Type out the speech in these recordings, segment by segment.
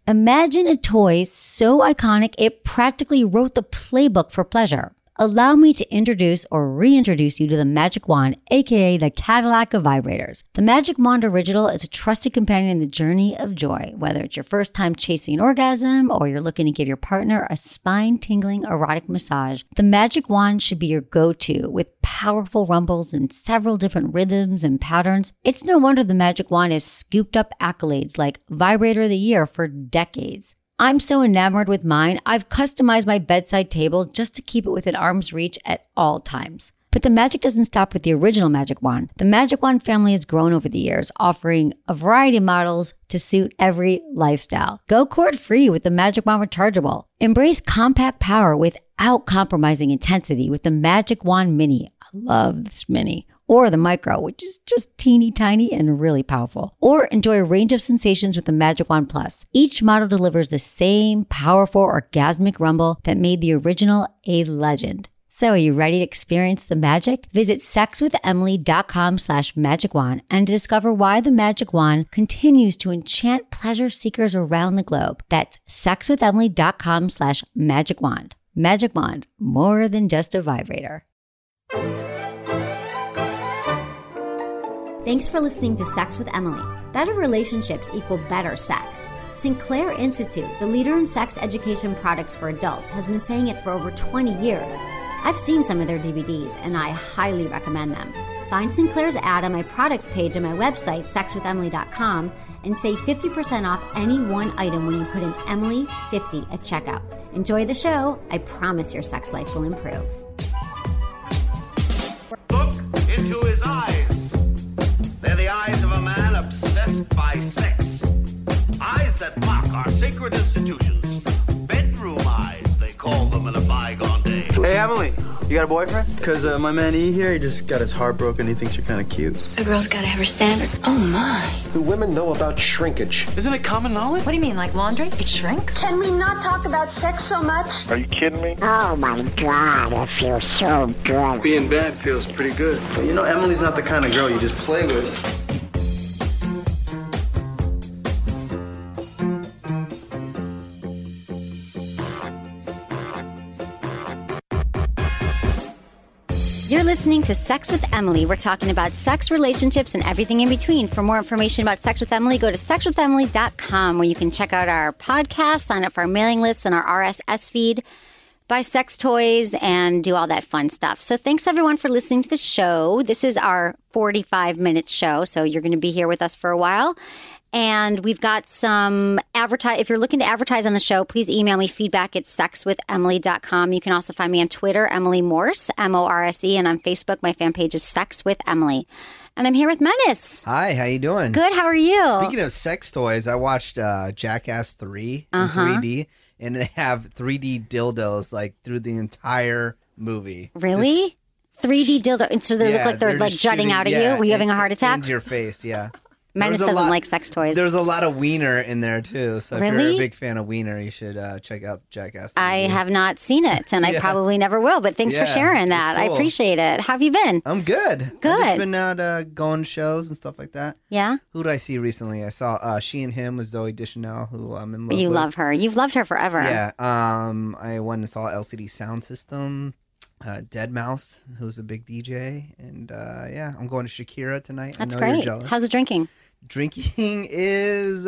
Imagine a toy so iconic it practically wrote the playbook for pleasure. Allow me to introduce or reintroduce you to the Magic Wand, aka the Cadillac of vibrators. The Magic Wand Original is a trusted companion in the journey of joy. Whether it's your first time chasing an orgasm or you're looking to give your partner a spine-tingling erotic massage, the Magic Wand should be your go-to with powerful rumbles and several different rhythms and patterns. It's no wonder the Magic Wand has scooped up accolades like Vibrator of the Year for decades. I'm so enamored with mine, I've customized my bedside table just to keep it within arm's reach at all times. But the magic doesn't stop with the original Magic Wand. The Magic Wand family has grown over the years, offering a variety of models to suit every lifestyle. Go cord-free with the Magic Wand Rechargeable. Embrace compact power without compromising intensity with the Magic Wand Mini. I love this Mini. Or the Micro, which is just teeny tiny and really powerful. Or enjoy a range of sensations with the Magic Wand Plus. Each model delivers the same powerful orgasmic rumble that made the original a legend. So are you ready to experience the magic? Visit sexwithemily.com/magicwand and discover why the Magic Wand continues to enchant pleasure seekers around the globe. That's sexwithemily.com/magicwand. Magic Wand, more than just a vibrator. Thanks for listening to Sex with Emily. Better relationships equal better sex. Sinclair Institute, the leader in sex education products for adults, has been saying it for over 20 years. I've seen some of their DVDs, and I highly recommend them. Find Sinclair's ad on my products page on my website, sexwithemily.com, and save 50% off any one item when you put in Emily50 at checkout. Enjoy the show. I promise your sex life will improve. Look into his eyes. They're the eyes of a man obsessed by sex. Eyes that mock our sacred institutions. Bedroom eyes, they call them in a bygone day. Hey, Emily, you got a boyfriend? Because my man E here, he just got his heart broken. He thinks you're kind of cute. A girl's got to have her standards. Oh, my. Do women know about shrinkage? Isn't it common knowledge? What do you mean, like laundry? It shrinks? Can we not talk about sex so much? Are you kidding me? Oh my God, I feel so good. Being bad feels pretty good. But you know, Emily's not the kind of girl you just play with. You're listening to Sex with Emily. We're talking about sex, relationships, and everything in between. For more information about Sex with Emily, go to sexwithemily.com, where you can check out our podcast, sign up for our mailing list and our RSS feed, buy sex toys, and do all that fun stuff. So thanks, everyone, for listening to the show. This is our 45-minute show, so you're going to be here with us for a while. And we've got some if you're looking to advertise on the show, please email me feedback at sexwithemily.com. You can also find me on Twitter, Emily Morse, M-O-R-S-E, and on Facebook, my fan page is Sex with Emily. And I'm here with Menace. Hi, how you doing? Good, how are you? Speaking of sex toys, I watched Jackass 3 in 3D, and they have 3D dildos like through the entire movie. Really? 3D dildo? And so they look like they're like jutting out at you? Were you having a heart attack? Into your face, yeah. Menace doesn't like sex toys. There's a lot of wiener in there, too. So if you're a big fan of wiener, you should check out Jackass 3D. I have not seen it, and I probably never will. But thanks for sharing that. Cool. I appreciate it. How have you been? I'm good. Good. I've just been out going to shows and stuff like that. Yeah? Who did I see recently? I saw She and Him with Zooey Deschanel, who I'm in love with. You love her. You've loved her forever. Yeah. I went and saw LCD Sound System. Deadmau5, who's a big DJ. And I'm going to Shakira tonight. That's I know great. You're jealous. How's the drinking? Drinking is,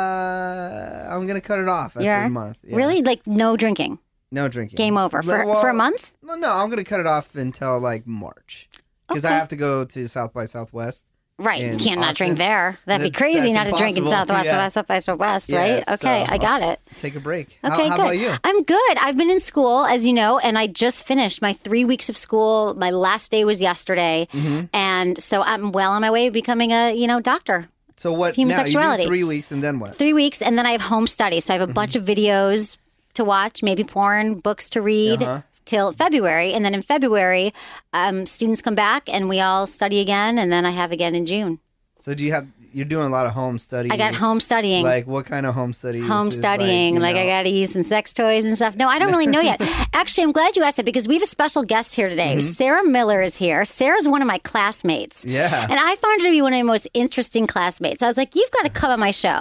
I'm going to cut it off after a month. Yeah. Really? Like no drinking? No drinking. Game over. For a month? Well, no, I'm going to cut it off until like March. Because I have to go to South by Southwest. Right. You can't not drink there. That'd be crazy not to drink in South by Southwest, right? Okay, I got it. Take a break. Okay, how about you? I'm good. I've been in school, as you know, and I just finished my 3 weeks of school. My last day was yesterday. Mm-hmm. And so I'm well on my way to becoming a, doctor. So what? Human now, sexuality. You do 3 weeks and then what? 3 weeks, and then I have home study. So I have a bunch of videos to watch, maybe porn, books to read. Till February, and then in February, students come back and we all study again, and then I have again in June. So you're doing a lot of home studying? I got home studying. Like what kind of home studying? Home studying, like I got to use some sex toys and stuff. No, I don't really know yet. Actually, I'm glad you asked it because we have a special guest here today. Mm-hmm. Sarah Miller is here. Sarah's one of my classmates. Yeah. And I found her to be one of my most interesting classmates. I was like, you've got to come on my show.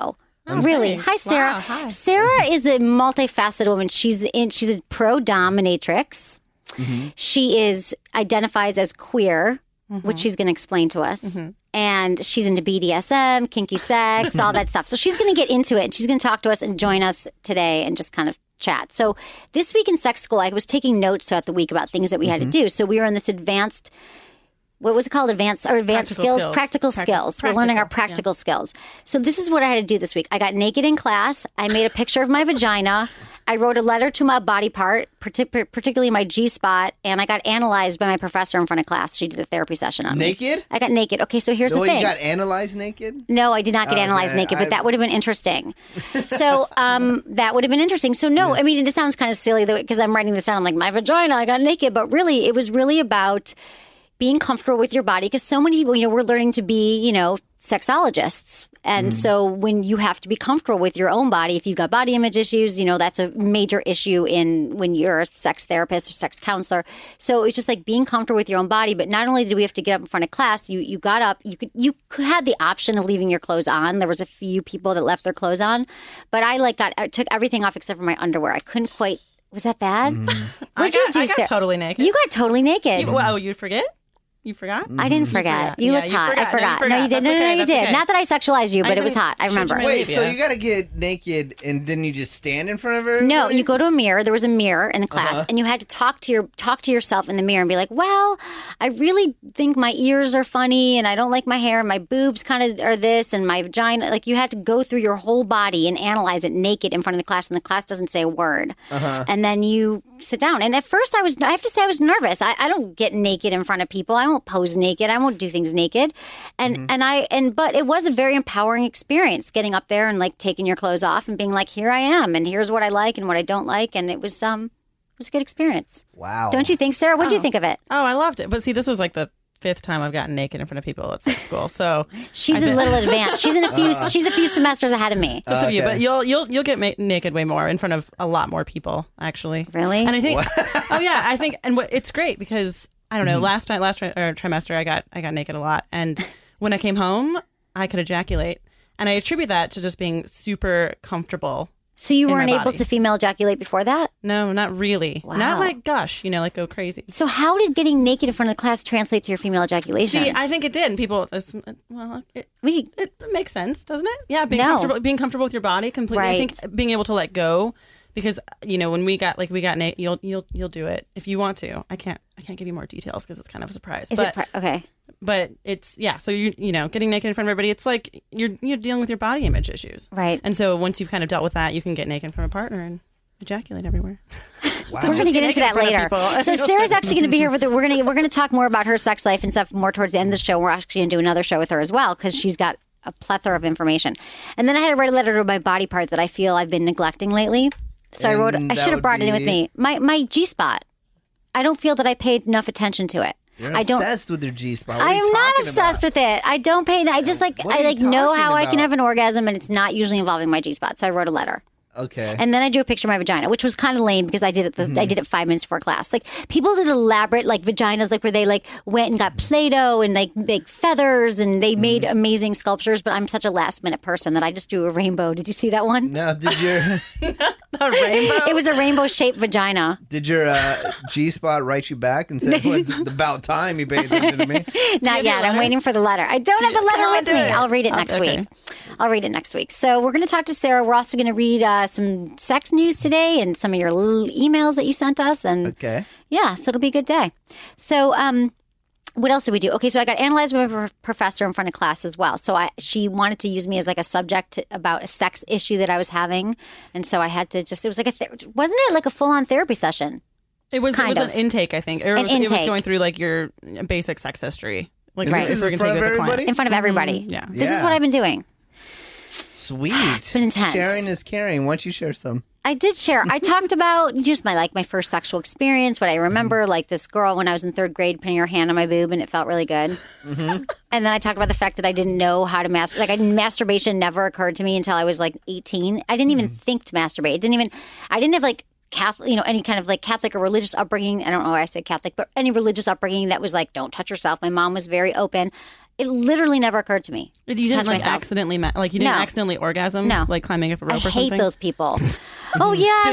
Really? thanks. Hi, Sarah. Wow, hi. Sarah is a multifaceted woman. She's a pro dominatrix. She identifies as queer, which she's going to explain to us. And she's into BDSM, kinky sex, all that stuff. So she's going to get into it, and she's going to talk to us and join us today and just kind of chat. So this week in sex school, I was taking notes throughout the week about things that we had to do. So we were in this advanced, what was it called? Advanced skills? Practical skills. We're learning our practical skills. So this is what I had to do this week. I got naked in class. I made a picture of my vagina. I wrote a letter to my body part, particularly my G-spot, and I got analyzed by my professor in front of class. She did a therapy session on me. Naked? I got naked. Okay, so here's the thing. You got analyzed naked? No, I did not get analyzed naked, but that would have been interesting. So that would have been interesting. So no, I mean, it sounds kind of silly because I'm writing this down. I'm like, my vagina, I got naked. But really, it was really about being comfortable with your body, because so many people, we're learning to be, sexologists. And so when you have to be comfortable with your own body, if you've got body image issues, that's a major issue when you're a sex therapist or sex counselor. So it's just like being comfortable with your own body. But not only did we have to get up in front of class, you got up, you had the option of leaving your clothes on. There was a few people that left their clothes on, but I took everything off except for my underwear. I couldn't quite. Was that bad? What'd you do, I got Sarah? totally naked. You got totally naked. You forget? You forgot? I didn't forget. You looked hot. I forgot. No, you did. No, you did. Okay. Not that I sexualized you, but it was hot. I remember. Wait, so you got to get naked, and then you just stand in front of everybody? No, you go to a mirror. There was a mirror in the class, and you had to talk to yourself in the mirror and be like, "Well, I really think my ears are funny, and I don't like my hair, and my boobs kind of are this, and my vagina." Like you had to go through your whole body and analyze it naked in front of the class, and the class doesn't say a word. And then you sit down. And at first, I have to say, I was nervous. I don't get naked in front of people. I won't pose naked. I won't do things naked. But it was a very empowering experience getting up there and like taking your clothes off and being like, here I am, and here's what I like and what I don't like. And it was a good experience. Wow. Don't you think, Sarah? What did you think of it? Oh, I loved it. But see, this was like the 5th time I've gotten naked in front of people at sex school. So she's a little advanced. She's a few semesters ahead of me. Just a few, but you'll get naked way more in front of a lot more people, actually. Really? And I think, I think, and it's great because I don't know. Last trimester, I got naked a lot, and when I came home, I could ejaculate, and I attribute that to just being super comfortable. So you weren't able to female ejaculate before that? No, not really. Wow. Not like gush, like go crazy. So how did getting naked in front of the class translate to your female ejaculation? See, I think it did. And people, it makes sense, doesn't it? Yeah, being comfortable with your body completely. Right. I think being able to let go, because when we got naked, you'll do it if you want to. I can't give you more details because it's kind of a surprise. Okay. But it's so getting naked in front of everybody, it's like you're dealing with your body image issues, right? And so once you've kind of dealt with that, you can get naked in front of a partner and ejaculate everywhere. Wow. So we're going to get into that later. So Sarah's actually going to be here with we're going to talk more about her sex life and stuff more towards the end of the show. We're actually going to do another show with her as well because she's got a plethora of information. And then I had to write a letter to my body part that I feel I've been neglecting lately. So I should have brought it in with me. My G-spot. I don't feel that I paid enough attention to it. You're obsessed with your G-spot. I am not obsessed with it. I don't pay. I just know how I can have an orgasm, and it's not usually involving my G-spot. So I wrote a letter. Okay. And then I drew a picture of my vagina, which was kind of lame because I did it. I did it 5 minutes before class. Like people did elaborate vaginas, where they went and got Play-Doh and big feathers, and they made amazing sculptures. But I'm such a last minute person that I just drew a rainbow. Did you see that one? No, did your a rainbow? It was a rainbow shaped vagina. Did your G-spot write you back and say, "Well, it's about time you paid attention to me"? Not yet. I'm waiting for the letter. I don't have the letter with me. I'll read it next week. I'll read it next week. So we're going to talk to Sarah. We're also going to read some sex news today and some of your emails that you sent us. And yeah, so it'll be a good day. So what else did we do? Okay, so I got analyzed by my professor in front of class as well. So she wanted to use me as a subject about a sex issue that I was having. And so I had to it was wasn't it like a full-on therapy session? It was an intake, I think. It was going through your basic sex history. If we're going to take it as a client. In front of everybody. Yeah. This is what I've been doing. Sweet. It's been intense. Sharing is caring. Why don't you share some? I did share. I talked about just my first sexual experience, what I remember, this girl when I was in 3rd grade putting her hand on my boob, and it felt really good. And then I talked about the fact that I didn't know how to masturbate. Masturbation never occurred to me until I was 18. I didn't even think to masturbate. I didn't have Catholic, any kind of Catholic or religious upbringing. I don't know why I said Catholic, but any religious upbringing that was don't touch yourself. My mom was very open. It literally never occurred to me. You to didn't touch like myself. accidentally, you didn't accidentally orgasm? No. Like climbing up a rope I or something? hate those people. Oh yeah, I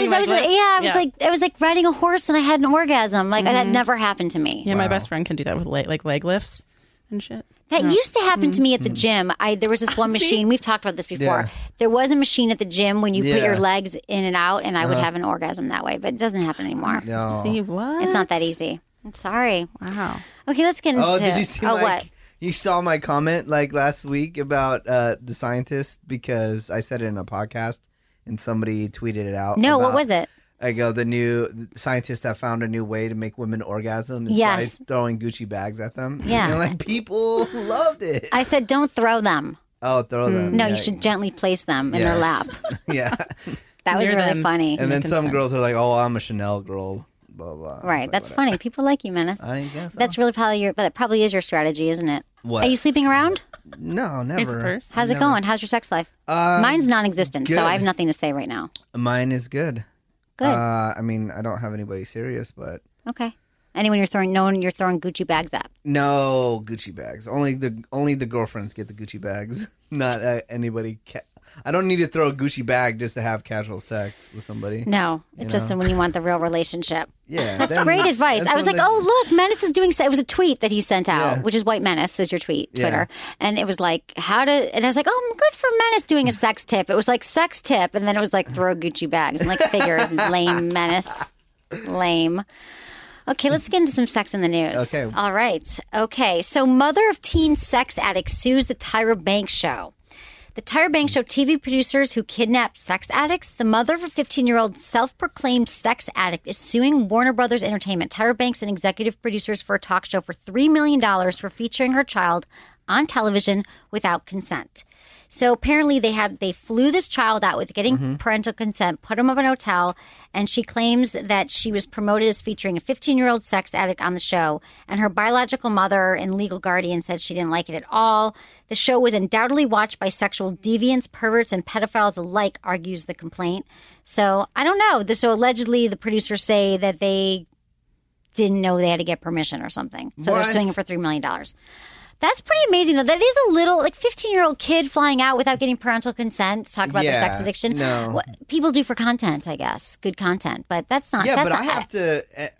was like riding a horse and I had an orgasm. Like that never happened to me. Yeah, my best friend can do that with leg lifts and shit. That used to happen to me at the gym. There was this one machine. We've talked about this before. Yeah. There was a machine at the gym when you put your legs in and out, and I would have an orgasm that way. But it doesn't happen anymore. No. See what? It's not that easy. I'm sorry. Wow. Okay, let's get into. Oh, did you see what? You saw my comment like last week about the scientist because I said it in a podcast and somebody tweeted it out. No, what was it? I go, the new scientists have found a new way to make women orgasm is by throwing Gucci bags at them. Yeah. And like people loved it. I said, don't throw them. Oh, throw them. No, yeah. you should gently place them in their lap. Yeah. That was Near really them. funny. And then some girls are like, oh, I'm a Chanel girl. Blah, blah. Right, Like, that's whatever. funny. People like you, Menace. I guess so. That's really probably that probably is your strategy, isn't it? What? Are you sleeping around? No, Here's a never. purse. How's it going? How's your sex life? Mine's non-existent, good. so I have nothing to say right now. Mine is good. Good. I mean, I don't have anybody serious, but Okay. Anyone you're throwing Gucci bags at? no Gucci bags. Only the girlfriends get the Gucci bags. Not anybody. I don't need to throw a Gucci bag just to have casual sex with somebody. No, it's just when you want the real relationship. Yeah, That's then- great advice. that's I was when like, oh, look, Menace is doing... It was a tweet that he sent out, Yeah. which is White Menace is your tweet, Yeah. Twitter. And it was like, and I was like, oh, good for Menace doing a sex tip. It was like sex tip. And then it was like throw Gucci bags and like figures. Lame Menace. Lame. Okay, let's get into some sex in the news. Okay. All right. Okay, so mother of teen sex addict sues the Tyra Banks show. The Tyra Banks Show TV producers who kidnapped sex addicts. The mother of a 15-year-old self-proclaimed sex addict is suing Warner Brothers Entertainment, Tyra Banks, and executive producers for a talk show for $3 million for featuring her child on television without consent. So apparently they flew this child out with getting parental consent, put him up in a hotel, and she claims that she was promoted as featuring a 15-year-old sex addict on the show, and her biological mother and legal guardian said she didn't like it at all. The show was undoubtedly watched by sexual deviants, perverts, and pedophiles alike, argues the complaint. So I don't know. So allegedly the producers say that they didn't know they had to get permission or something. So they're What? suing for $3 million. That's pretty amazing, though. That is a little, 15-year-old kid flying out without getting parental consent to talk about their sex addiction. No. What, people do for content, I guess. Good content. But that's not... Yeah, that's but not, I have to.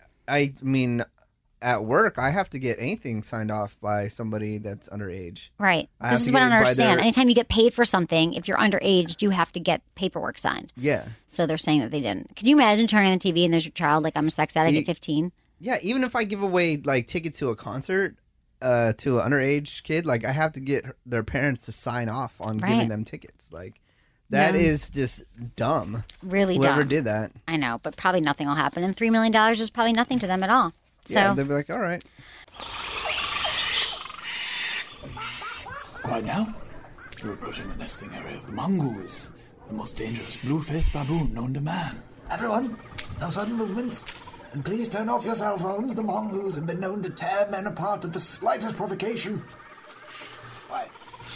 I mean, at work, I have to get anything signed off by somebody that's underage. Right. I This have is to what I get don't it by understand. their- Anytime you get paid for something, if you're underage, you have to get paperwork signed. Yeah. So they're saying that they didn't. Could you imagine turning on the TV and there's your child, like, I'm a sex addict at 15? Yeah, even if I give away like tickets to a concert to an underage kid, like I have to get their parents to sign off on Right. giving them tickets. Like that Yeah. is just dumb. Really Whoever dumb. did that. I know, but probably nothing will happen. And $3 million is probably nothing to them at all. So Yeah, they'll be like, all right. Right now, you're approaching the nesting area of the mongoose, the most dangerous blue-faced baboon known to man. Everyone, no sudden movements. And please turn off your cell phones. The mongoose have been known to tear men apart at the slightest provocation. Quiet.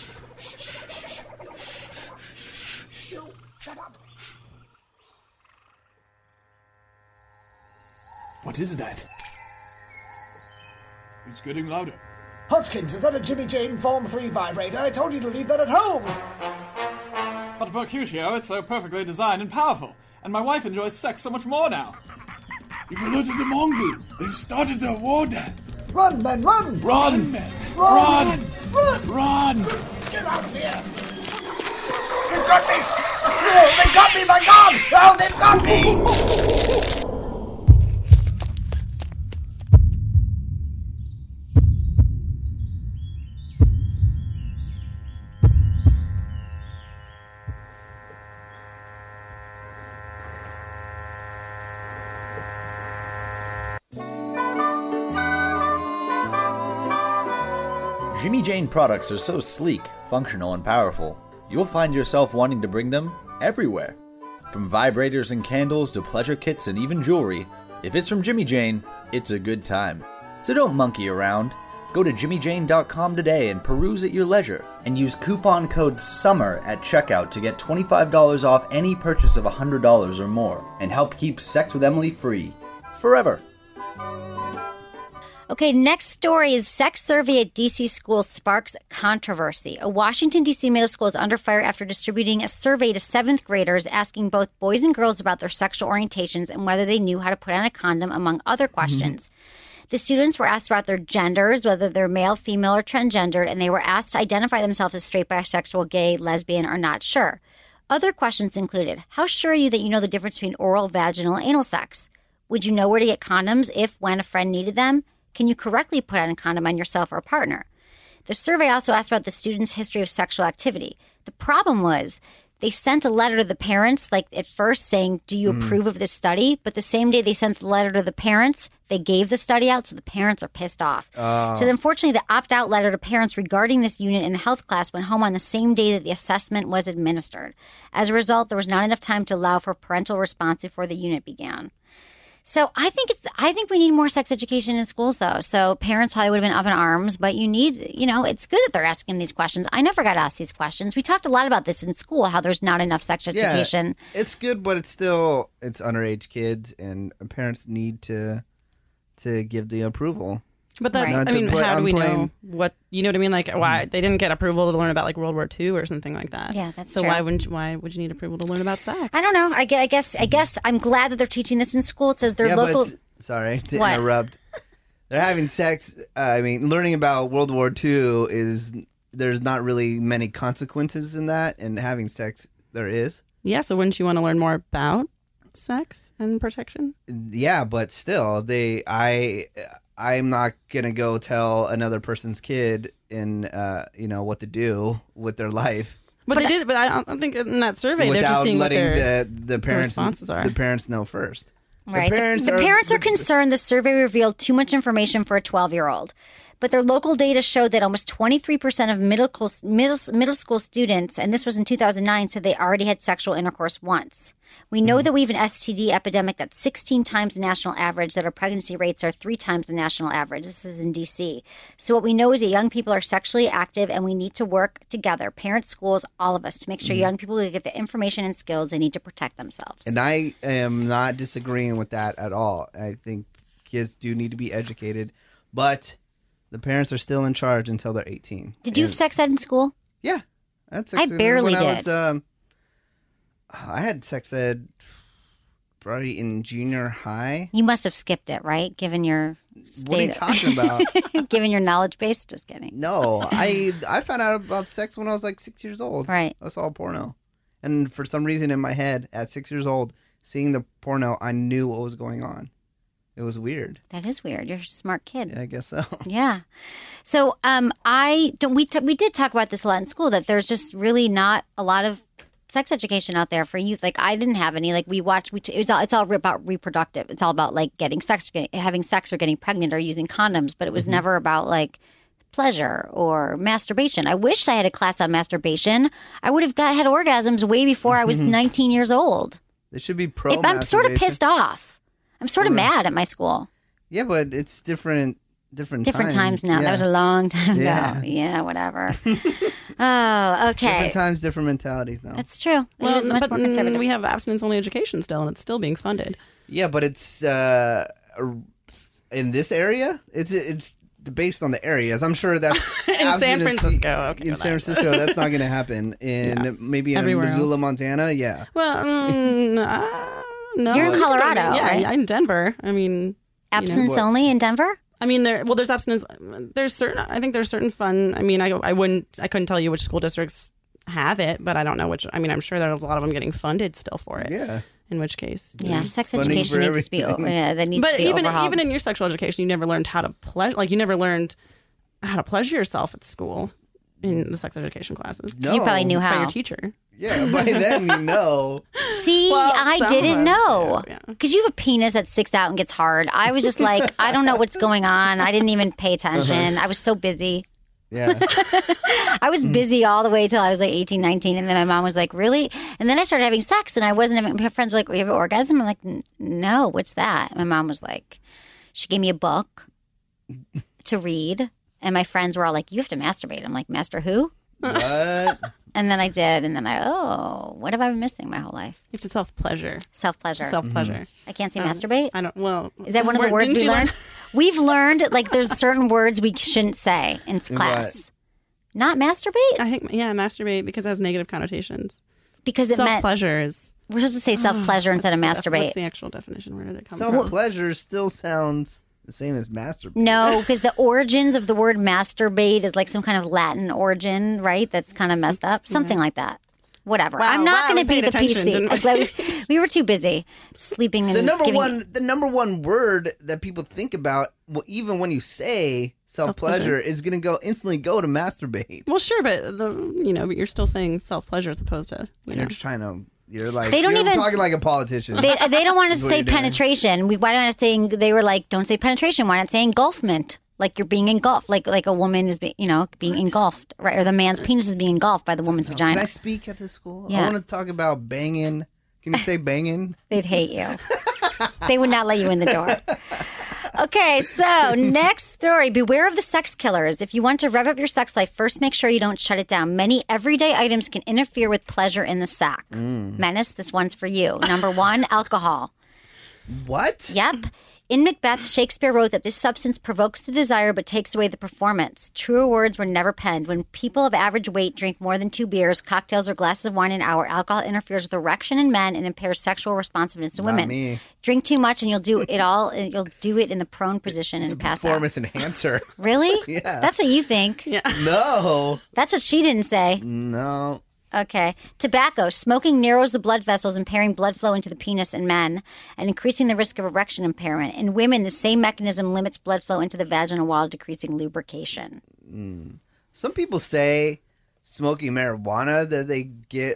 Shut up. What is that? It's getting louder. Hodgkins, is that a Jimmy Jane Form 3 vibrator? I told you to leave that at home. But Mercutio, it's so perfectly designed and powerful, and my wife enjoys sex so much more now. You've alerted the mongoose. They've started their war dance. Run, men, run! Run, men! Run! Run! Run! Get out of here! They've got me! Oh, they've got me, my God! Oh, they've got me! Jimmy Jane products are so sleek, functional, and powerful, you'll find yourself wanting to bring them everywhere. From vibrators and candles to pleasure kits and even jewelry, if it's from Jimmy Jane, it's a good time. So don't monkey around. Go to jimmyjane.com today and peruse at your leisure, and use coupon code SUMMER at checkout to get $25 off any purchase of $100 or more, and help keep Sex with Emily free. Forever. Okay, next story is sex survey at D.C. school sparks controversy. A Washington, D.C. middle school is under fire after distributing a survey to 7th graders asking both boys and girls about their sexual orientations and whether they knew how to put on a condom, among other questions. The students were asked about their genders, whether they're male, female, or transgendered, and they were asked to identify themselves as straight, bisexual, gay, lesbian, or not sure. Other questions included, how sure are you that you know the difference between oral, vaginal, and anal sex? Would you know where to get condoms if, when a friend needed them? Can you correctly put on a condom on yourself or a partner? The survey also asked about the students' history of sexual activity. The problem was they sent a letter to the parents, like at first saying, do you approve of this study? But the same day they sent the letter to the parents, they gave the study out, so the parents are pissed off. So unfortunately, the opt-out letter to parents regarding this unit in the health class went home on the same day that the assessment was administered. As a result, there was not enough time to allow for parental response before the unit began. So I think we need more sex education in schools, though. So parents probably would have been up in arms, but it's good that they're asking these questions. I never got asked these questions. We talked a lot about this in school, how there's not enough sex education. Yeah, it's good, but it's underage kids, and parents need to give the approval. But that's, how do we know what, you know what I mean? Like, why they didn't get approval to learn about like World War II or something like that. Yeah, that's so true. Why would you need approval to learn about sex? I don't know. I guess I'm glad that they're teaching this in school. It says they're local. Sorry to interrupt. They're having sex. Learning about World War II there's not really many consequences in that, and having sex there is. Yeah, so wouldn't you want to learn more about sex and protection? Yeah, but still, I'm not gonna go tell another person's kid what to do with their life. But I don't think in that survey they're just seeing letting what their the parents responses are. The parents know first. Right. The parents are concerned the survey revealed too much information for a 12-year-old. But their local data showed that almost 23% of middle school students, and this was in 2009, said they already had sexual intercourse once. We know that we have an STD epidemic that's 16 times the national average, that our pregnancy rates are 3 times the national average. This is in D.C. So what we know is that young people are sexually active, and we need to work together, parents, schools, all of us, to make sure young people get the information and skills they need to protect themselves. And I am not disagreeing with that at all. I think kids do need to be educated, but the parents are still in charge until they're 18. Did you have sex ed in school? Yeah. I barely did. I had sex ed probably in junior high. You must have skipped it, right? Given your state. What are you talking about? Given your knowledge base? Just kidding. No, I found out about sex when I was like 6 years old. Right. I saw porno. And for some reason in my head, at 6 years old, seeing the porno, I knew what was going on. It was weird. That is weird. You're a smart kid. Yeah, I guess so. Yeah. So we did talk about this a lot in school, that there's just really not a lot of sex education out there for youth. Like, I didn't have any. Like, it's all about reproductive. It's all about like having sex or getting pregnant or using condoms, but it was never about like pleasure or masturbation. I wish I had a class on masturbation. I would have had orgasms way before I was 19 years old. It should be pro. I'm sort of pissed off. I'm sort of mad at my school. Yeah, but it's different times now. Yeah. That was a long time ago. Yeah. Yeah, whatever. Oh, okay. Different times, different mentalities now. That's true. Well, it is much more conservative. We have abstinence-only education still, and it's still being funded. Yeah, but it's in this area. It's based on the areas. I'm sure that's in San Francisco. Okay, in San Francisco, that's not going to happen. Maybe in Everywhere Missoula, else. Montana. Yeah. Well, no. You're in Colorado, right? right? In Denver. I mean, abstinence only in Denver. I mean, there's abstinence. I think there's certain fun. I mean, I couldn't tell you which school districts have it, but I don't know which. I mean, I'm sure there's a lot of them getting funded still for it. Yeah. In which case, yeah, sex education needs to be. That needs to be overhauled. But even in your sexual education, you never learned how to pleasure. Like, you never learned how to pleasure yourself at school in the sex education classes. No. You probably knew how. By your teacher. Yeah, by then you know. See, Well, I didn't know. yeah. Because you have a penis that sticks out and gets hard. I was just like, I don't know what's going on. I didn't even pay attention. I was so busy. Yeah. I was busy all the way till I was like 18, 19. And then my mom was like, really? And then I started having sex and I wasn't having, my friends were like, you have an orgasm? I'm like, no, what's that? My mom was like, she gave me a book to read. And my friends were all like, you have to masturbate. I'm like, master who? What? And then I did, and then what have I been missing my whole life? You have to self-pleasure. Self-pleasure. Self-pleasure. I can't say masturbate? I don't, well. Is that one of the words we learned? We've learned, like, there's certain words we shouldn't say in class. Not masturbate? I think, masturbate because it has negative connotations. Because it meant... Self-pleasure is... We're supposed to say self-pleasure instead of masturbate. What's the actual definition? Where did it come from? Self-pleasure still sounds the same as masturbate. No, because the origins of the word masturbate is like some kind of Latin origin, right? That's kind of messed up. Something like that. Whatever. Wow, I'm not going to be the attention, PC. We were too busy sleeping and the number one word that people think about, even when you say self-pleasure, is going to instantly go to masturbate. Well, sure, but but you're still saying self-pleasure as opposed to you're just trying to. You're like they don't you're even talking like a politician. They don't want to say penetration. Why not saying? They were like, don't say penetration. Why not say engulfment? Like you're being engulfed, like a woman is being engulfed, right? Or the man's penis is being engulfed by the woman's vagina. Can I speak at this school? Yeah. I want to talk about banging. Can you say banging? They'd hate you. They would not let you in the door. Okay, so next story. Beware of the sex killers. If you want to rev up your sex life, first make sure you don't shut it down. Many everyday items can interfere with pleasure in the sack. Menace, this one's for you. Number 1, alcohol. What? Yep. In Macbeth, Shakespeare wrote that this substance provokes the desire but takes away the performance. Truer words were never penned. When people of average weight drink more than 2 beers, cocktails, or glasses of wine an hour, alcohol interferes with erection in men and impairs sexual responsiveness in women. Not me. Drink too much and you'll do it all. You'll do it in the prone position and pass out. Performance enhancer. Really? Yeah. That's what you think. Yeah. No. That's what she didn't say. No. Okay. Tobacco. Smoking narrows the blood vessels, impairing blood flow into the penis in men and increasing the risk of erection impairment. In women, the same mechanism limits blood flow into the vagina while decreasing lubrication. Some people say smoking marijuana that they get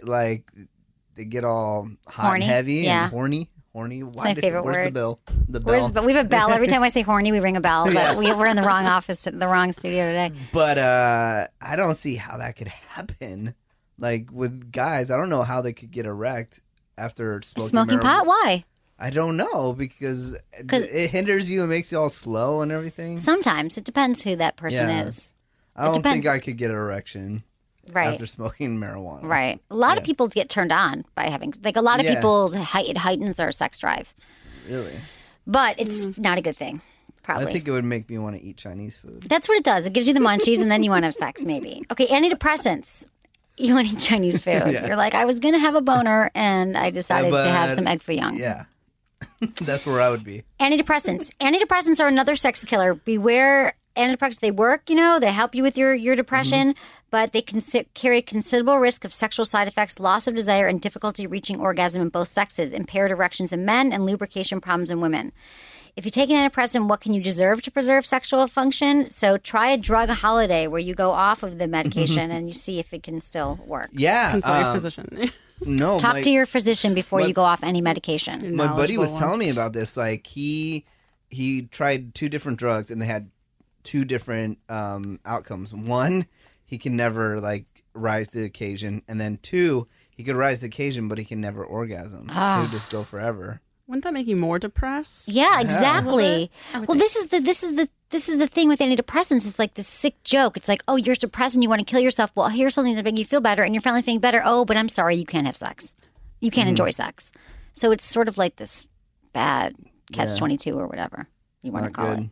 all hot Horny? and heavy Yeah. and horny. It's my favorite where's word. the bill? The Where's bell. we have a bell. Every time I say horny, we ring a bell. But Yeah. we're in the wrong office, the wrong studio today. But I don't see how that could happen. Like with guys, I don't know how they could get erect after smoking pot? Why? I don't know because it hinders you and makes you all slow and everything. Sometimes. It depends who that person is. I don't think I could get an erection after smoking marijuana. Right. A lot of people get turned on by having, like a lot of people, it heightens their sex drive. Really? But it's not a good thing, probably. I think it would make me want to eat Chinese food. That's what it does. It gives you the munchies and then you want to have sex maybe. Okay, antidepressants. You want to eat Chinese food. Yeah. You're like, I was going to have a boner and I decided to have some egg foo young. Yeah. That's where I would be. Antidepressants. Antidepressants are another sex killer. Beware. Antidepressants, they work, they help you with your depression, but they can carry considerable risk of sexual side effects, loss of desire, and difficulty reaching orgasm in both sexes, impaired erections in men, and lubrication problems in women. If you take an antidepressant, what can you deserve to preserve sexual function? So try a drug holiday where you go off of the medication and you see if it can still work. Yeah. Consult your physician. No. Talk to your physician before you go off any medication. My buddy was telling me about this. Like he tried 2 different drugs and they had 2 different outcomes. 1, he can never rise to the occasion, and then 2, he could rise to the occasion, but he can never orgasm. He would just go forever. Wouldn't that make you more depressed? Yeah, exactly. Well, this is the thing with antidepressants. It's like this sick joke. It's like, oh, you're depressed and you want to kill yourself. Well, here's something to make you feel better, and you're finally feeling better. Oh, but I'm sorry, you can't have sex. You can't enjoy sex. So it's sort of like this bad catch-22 or whatever you want to call it.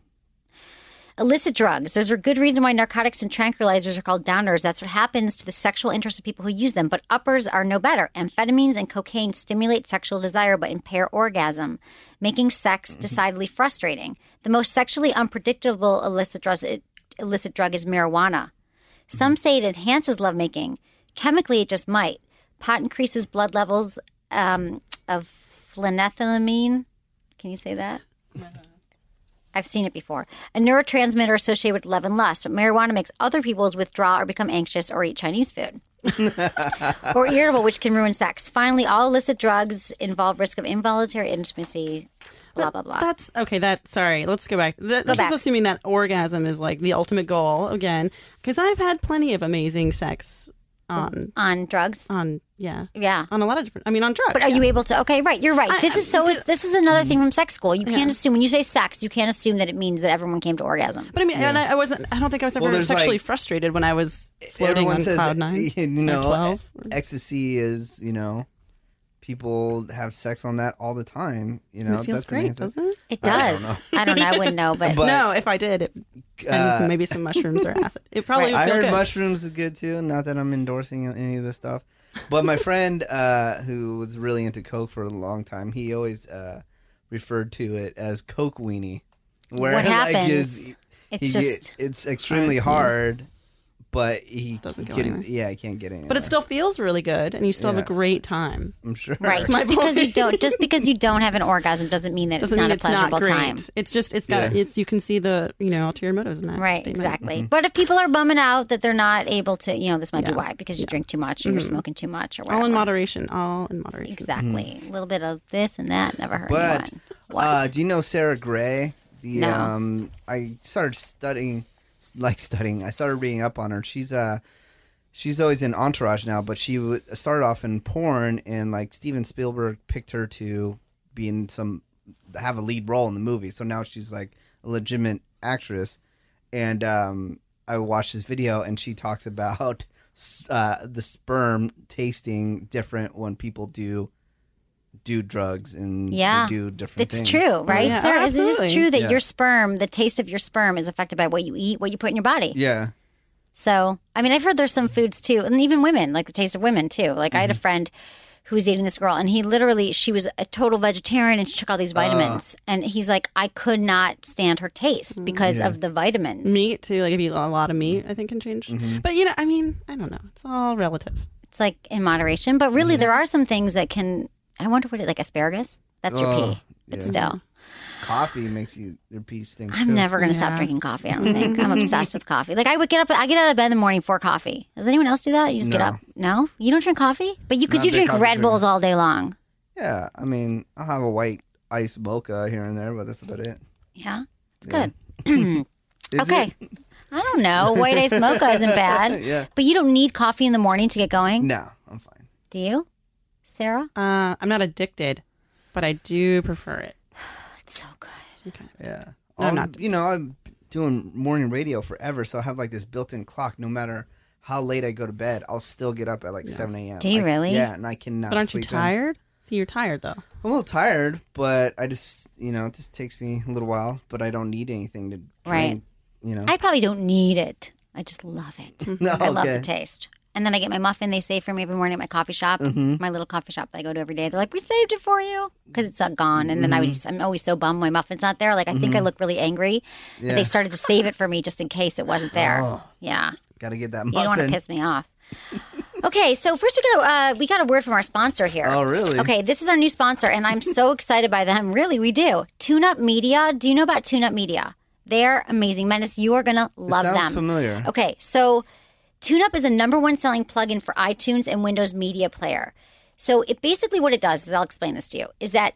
Illicit drugs. There's a good reason why narcotics and tranquilizers are called downers. That's what happens to the sexual interest of people who use them. But uppers are no better. Amphetamines and cocaine stimulate sexual desire but impair orgasm, making sex decidedly frustrating. The most sexually unpredictable illicit drug is marijuana. Some say it enhances lovemaking. Chemically, it just might. Pot increases blood levels of phenethylamine. Can you say that? I've seen it before. A neurotransmitter associated with love and lust. But marijuana makes other people withdraw or become anxious or eat Chinese food. Or irritable, which can ruin sex. Finally, all illicit drugs involve risk of involuntary intimacy, blah, blah, blah. Sorry, let's go back. This is assuming that orgasm is like the ultimate goal, again. Because I've had plenty of amazing sex on drugs. Yeah. Yeah. On a lot of different, on drugs. But are you able to, okay, right, you're right. This is another thing from sex school. You can't assume, when you say sex, you can't assume that it means that everyone came to orgasm. But and I don't think I was ever sexually frustrated when I was floating on cloud nine. Or 12. Ecstasy is, people have sex on that all the time. It feels great, doesn't it? It does. I don't know. I wouldn't know, but no, if I did, and maybe some mushrooms or acid, it probably would feel good. I heard mushrooms is good too. Not that I'm endorsing any of this stuff, but my friend who was really into coke for a long time, he always referred to it as coke weenie. Where what happens? It's extremely hard. But he doesn't go anywhere. Yeah, he can't get anywhere. But it still feels really good, and you still have a great time. I'm sure. Right. Just because you don't have an orgasm doesn't mean that it's not a pleasurable time. It's just it's you can see the ulterior motives in that. Right. statement. Exactly. Mm-hmm. But if people are bumming out that they're not able to, this might be why, because you drink too much or you're smoking too much or whatever. All in moderation. Exactly. Mm-hmm. A little bit of this and that never hurt anyone. What? Do you know Sarah Gray? No. I started studying. I started reading up on her. She's always in Entourage now, but she started off in porn, and Steven Spielberg picked her to be in have a lead role in the movie. So now she's a legitimate actress. And I watched this video, and she talks about the sperm tasting different when people do drugs and they do different things. It's true, right, Sarah? Is it true that your sperm, the taste of your sperm is affected by what you eat, what you put in your body? Yeah. So, I've heard there's some foods too, and even women, the taste of women too. I had a friend who was dating this girl, and she was a total vegetarian, and she took all these vitamins. And he's like, I could not stand her taste because of the vitamins. Meat too, if you eat a lot of meat, I think can change. Mm-hmm. But, I don't know. It's all relative. It's in moderation, but really there are some things that can... I wonder what asparagus? That's your pee. But still. Coffee makes your pee stink. I'm never going to stop drinking coffee, I don't think. I'm obsessed with coffee. I get out of bed in the morning for coffee. Does anyone else do that? You just get up? No? You don't drink coffee? But because you drink Red Bulls all day long. Yeah. I'll have a white ice mocha here and there, but that's about it. Yeah? It's good. Okay. I don't know. White ice mocha isn't bad. Yeah. But you don't need coffee in the morning to get going? No, I'm fine. Do you? Sarah? I'm not addicted, but I do prefer it. It's so good. Okay. Yeah. No, I'm not. I'm doing morning radio forever, so I have this built-in clock. No matter how late I go to bed, I'll still get up at 7 a.m. Do you really? Yeah, and I cannot. But aren't you tired? See, you're tired though. I'm a little tired, but I just, it just takes me a little while. But I don't need anything to drink. Right. I probably don't need it. I just love it. I love the taste. And then I get my muffin they save for me every morning at my coffee shop, my little coffee shop that I go to every day. They're like, we saved it for you because it's gone. And then I'm always so bummed my muffin's not there. I think I look really angry. Yeah. But they started to save it for me just in case it wasn't there. Oh, yeah. Got to get that muffin. You don't want to piss me off. Okay, so first we got a word from our sponsor here. Oh, really? Okay, this is our new sponsor, and I'm so excited by them. Really, we do. Tune Up Media. Do you know about Tune Up Media? They're amazing. Menace, you are going to love them. Sounds familiar. Okay, so TuneUp is a #1 selling plugin for iTunes and Windows Media Player. So it basically what it does is, I'll explain this to you, is that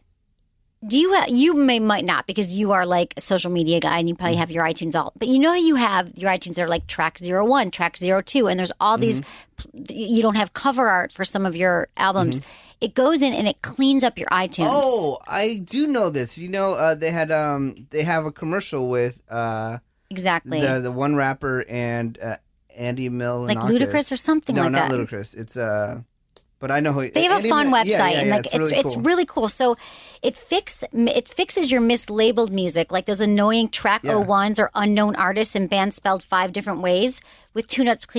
you might not, because you are a social media guy and you probably have your iTunes alt, but you have your iTunes that are track 01, track 02, and there's all these, you don't have cover art for some of your albums. It goes in and it cleans up your iTunes. Oh, I do know this. They have a commercial with exactly the one rapper and Andy Milonakis. Ludacris or something like that. No, not Ludacris. It's but I know who they have a fun website, and it's really cool. So it fixes your mislabeled music, like those annoying track 01s or unknown artists and bands spelled 5 different ways, with TuneUp's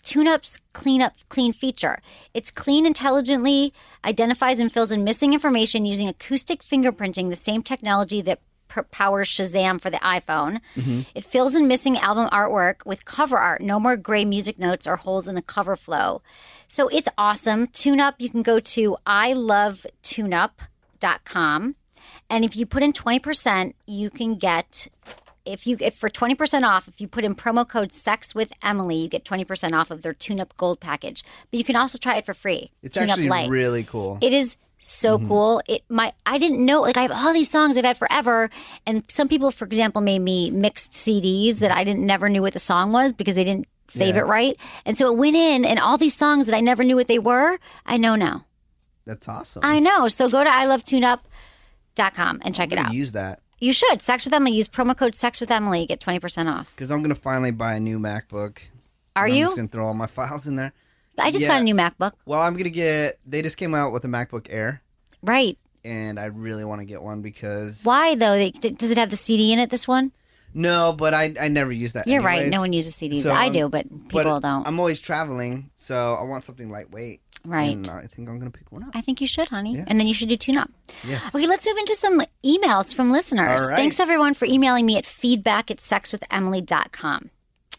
clean feature. It's clean intelligently, identifies and fills in missing information using acoustic fingerprinting, the same technology that powers Shazam for the iPhone. It fills in missing album artwork with cover art. No more gray music notes or holes in the cover flow. So it's awesome. TuneUp, you can go to ilovetuneup.com. And if you put in 20%, you can get, if for 20% off, if you put in promo code SEXWithEmily, you get 20% off of their TuneUp Gold package. But you can also try it for free. It's actually Lite. Really cool. It is so cool. I didn't know, I have all these songs I've had forever, and some people, for example, made me mixed CDs that I never knew what the song was because they didn't save it right. And so it went in, and all these songs that I never knew what they were, I know now. That's awesome. I know. So go to ilovetuneup.com and check it out. Use that. You should. Sex with Emily. Use promo code Sex with Emily. Get 20% off. Because I'm going to finally buy a new MacBook. Are I'm you? just going to throw all my files in there. I just got a new MacBook. Well, I'm going to get... They just came out with a MacBook Air. Right. And I really want to get one because... Why, though? Does it have the CD in it, this one? No, but I never use that You're anyways. right. No one uses CDs. So I do, but people don't. I'm always traveling, so I want something lightweight. Right. And I think I'm going to pick one up. I think you should, honey. Yeah. And then you should do Tune Up. Yes. Okay, let's move into some emails from listeners. All right. Thanks, everyone, for emailing me at feedback@sexwithemily.com.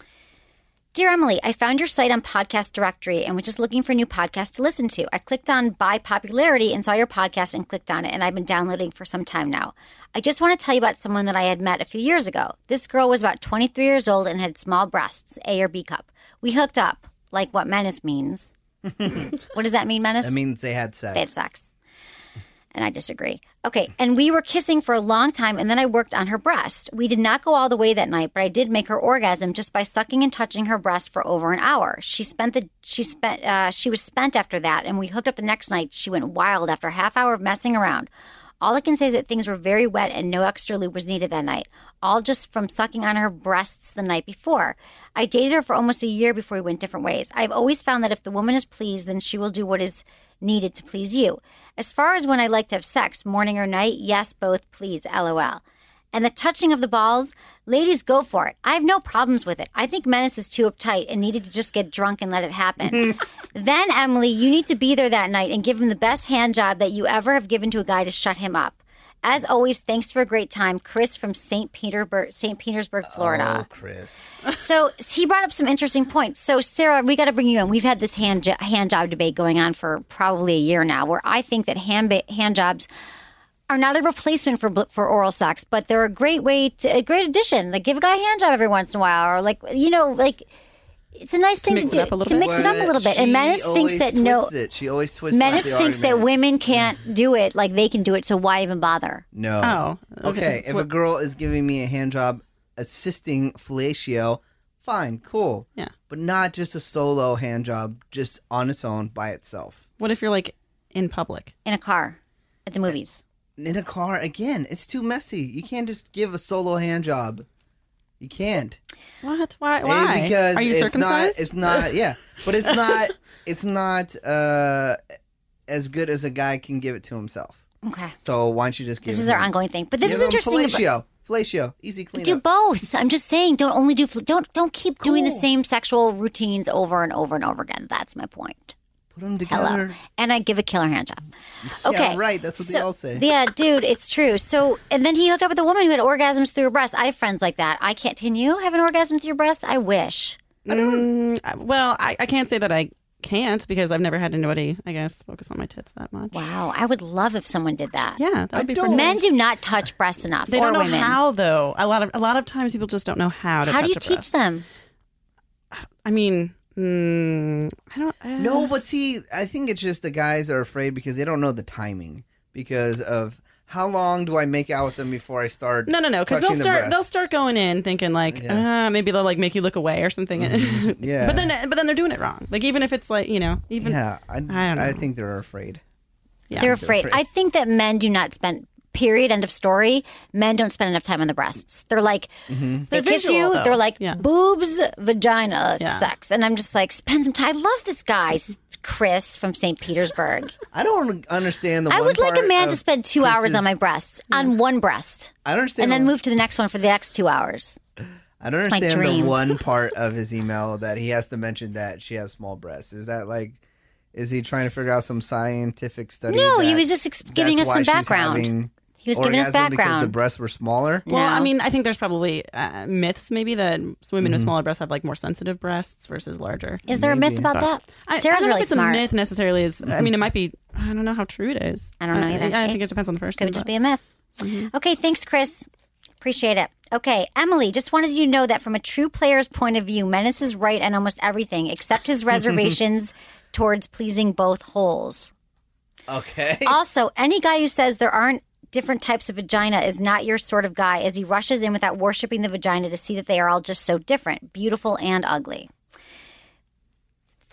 Dear Emily, I found your site on Podcast Directory and was just looking for a new podcast to listen to. I clicked on by popularity and saw your podcast and clicked on it, and I've been downloading for some time now. I just want to tell you about someone that I had met a few years ago. This girl was about 23 years old and had small breasts, A or B cup. We hooked up, like what menace means. What does that mean, menace? That means they had sex. They had sex. And I disagree. Okay, and we were kissing for a long time, and then I worked on her breast. We did not go all the way that night, but I did make her orgasm just by sucking and touching her breast for over an hour. She was spent after that, and we hooked up the next night. She went wild after a half hour of messing around. All I can say is that things were very wet and no extra lube was needed that night, all just from sucking on her breasts the night before. I dated her for almost a year before we went different ways. I've always found that if the woman is pleased, then she will do what is needed to please you. As far as when I like to have sex, morning or night, yes, both, please, LOL. And the touching of the balls, ladies, go for it. I have no problems with it. I think Menace is too uptight and needed to just get drunk and let it happen. Then, Emily, you need to be there that night and give him the best hand job that you ever have given to a guy to shut him up. As always, thanks for a great time. Chris from St. Petersburg, Florida. Oh, Chris. So he brought up some interesting points. So, Sarah, we got to bring you in. We've had this hand job debate going on for probably a year now, where I think that hand jobs are not a replacement for oral sex, but they're a great addition. Like, give a guy a hand job every once in a while, or it's a nice thing to do to mix it up a little bit. And Menace thinks that she always twists Menace thinks that women can't do it like they can do it, so why even bother? No. Okay. If a girl is giving me a hand job assisting fellatio, fine, cool. Yeah. But not just a solo hand job, just on its own by itself. What if you're like in public? In a car, at the movies. In a car, again, it's too messy. You can't just give a solo hand job. You can't. What? Why? Because are you circumcised? It's not. Yeah, but it's not. It's not as good as a guy can give it to himself. Okay. So why don't you just give? This is our ongoing thing, but this is interesting. Fellatio, easy cleanup. Do both. I'm just saying, don't keep doing the same sexual routines over and over and over again. That's my point. Put them together. Hello. And I give a killer hand job. Okay. Yeah, right. That's what they all say. Yeah, dude, it's true. So, and then he hooked up with a woman who had orgasms through her breast. I have friends like that. Can you have an orgasm through your breast? I wish. Well, I can't say that I can't because I've never had anybody, I guess, focus on my tits that much. Wow. I would love if someone did that. Yeah, that would be pretty Men nice. do not touch breasts enough. They or don't know women. how, though. A lot of times people just don't know how to touch How do you a teach breast. them? I mean... I don't. No, but see, I think it's just the guys are afraid because they don't know the timing because of how long do I make out with them before I start. No, because they'll start going in thinking like maybe they'll like make you look away or something. Mm-hmm. Yeah, but then they're doing it wrong. Like even if it's like I don't know. I think they're afraid. Yeah, they're afraid. I think that men do not spend. Period. End of story. Men don't spend enough time on the breasts. They're like, they kiss visual, you. though. They're like, Yeah. boobs, vagina, sex. And I'm just like, spend some time. I love this guy, Chris from St. Petersburg. I don't understand I would like a man to spend 2 hours on my breasts, on one breast. I don't understand. And then move to the next one for the next 2 hours. I don't It's my understand dream. the one part of his email that he has to mention that she has small breasts. Is that like, is he trying to figure out some scientific study? No, he that was just giving us that's some why she's background. having He was giving us orgasm because background. the breasts were smaller? Well, I mean, I think there's probably myths maybe that women with smaller breasts have like more sensitive breasts versus larger. Is there a myth about that? I Sarah's don't know really if it's smart. a myth necessarily. I mean, it might be. I don't know how true it is. I don't know either. I think it depends on the person. Could just be a myth. Okay, thanks, Chris. Appreciate it. Okay, Emily, just wanted you to know that from a true player's point of view, Menace is right on almost everything except his reservations towards pleasing both holes. Okay. Also, any guy who says there aren't different types of vagina is not your sort of guy, as he rushes in without worshiping the vagina to see that they are all just so different, beautiful and ugly.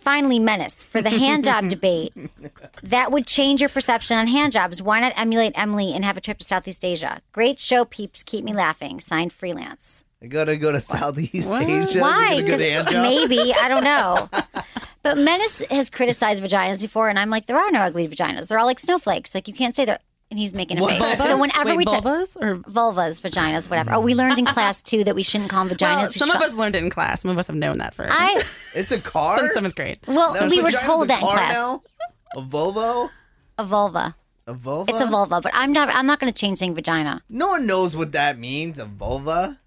finally, Menace, for the hand job debate, that would change your perception on hand jobs. Why not emulate Emily and have a trip to Southeast Asia? Great show, peeps. Keep me laughing. Signed, Freelance. I gotta go to Southeast Asia. Why? To get a good hand job? Maybe. I don't know. But Menace has criticized vaginas before, and I'm like, there are no ugly vaginas. They're all like snowflakes. Like, you can't say that. And he's making a face. Vulvas? So whenever Wait, we vulvas or vulvas, vaginas, whatever. Oh, we learned in class too that we shouldn't call them vaginas. Well, We some should of call- us learned it in class. Some of us have known that for. It's a car? Since 7th grade. Well, Now, we were vagina's told a that in car class. now? A Volvo? A vulva. A vulva? It's a vulva, but I'm not going to change saying vagina. No one knows what that means, a vulva.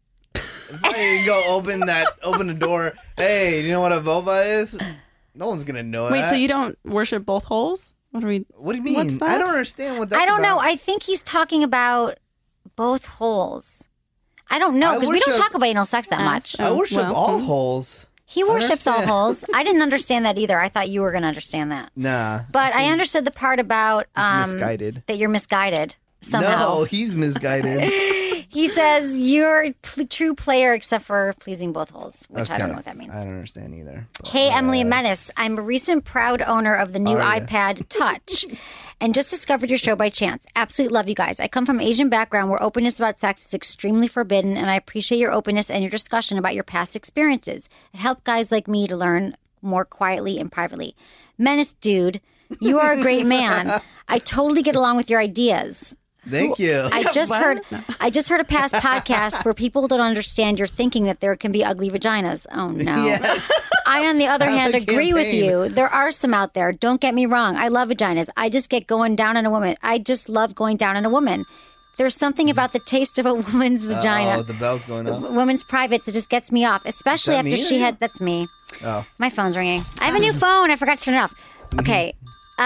If I go open the door, hey, do you know what a vulva is? No one's gonna know Wait, that. so you don't worship both holes? What do you mean? What's that? I don't understand what that's I don't know. about. I think he's talking about both holes. I don't know, because we don't talk about anal sex that much. I worship all holes. He worships all Understand. holes. I didn't understand that either. I thought you were going to understand that. Nah. But I understood the part about misguided. that you're misguided somehow. No, he's misguided. He says you're a true player except for pleasing both holes, which I don't know what that means. I don't understand either. Hey, Emily and Menace. I'm a recent proud owner of the new iPad Touch and just discovered your show by chance. Absolutely love you guys. I come from an Asian background where openness about sex is extremely forbidden, and I appreciate your openness and your discussion about your past experiences. It helped guys like me to learn more quietly and privately. Menace, dude, you are a great man. I totally get along with your ideas. Thank you. I just heard a past podcast where people don't understand you're thinking that there can be ugly vaginas. Oh no. Yes. I, on the other Have hand, a agree with campaign. you. There are some out there. Don't get me wrong. I love vaginas. I just get going down on a woman. I just love going down on a woman. There's something about the taste of a woman's vagina. Oh, the bell's going off. Women's privates, it just gets me off, especially Is after that me she or you? had. That's me. Oh. My phone's ringing. I have a new phone. I forgot to turn it off. Okay.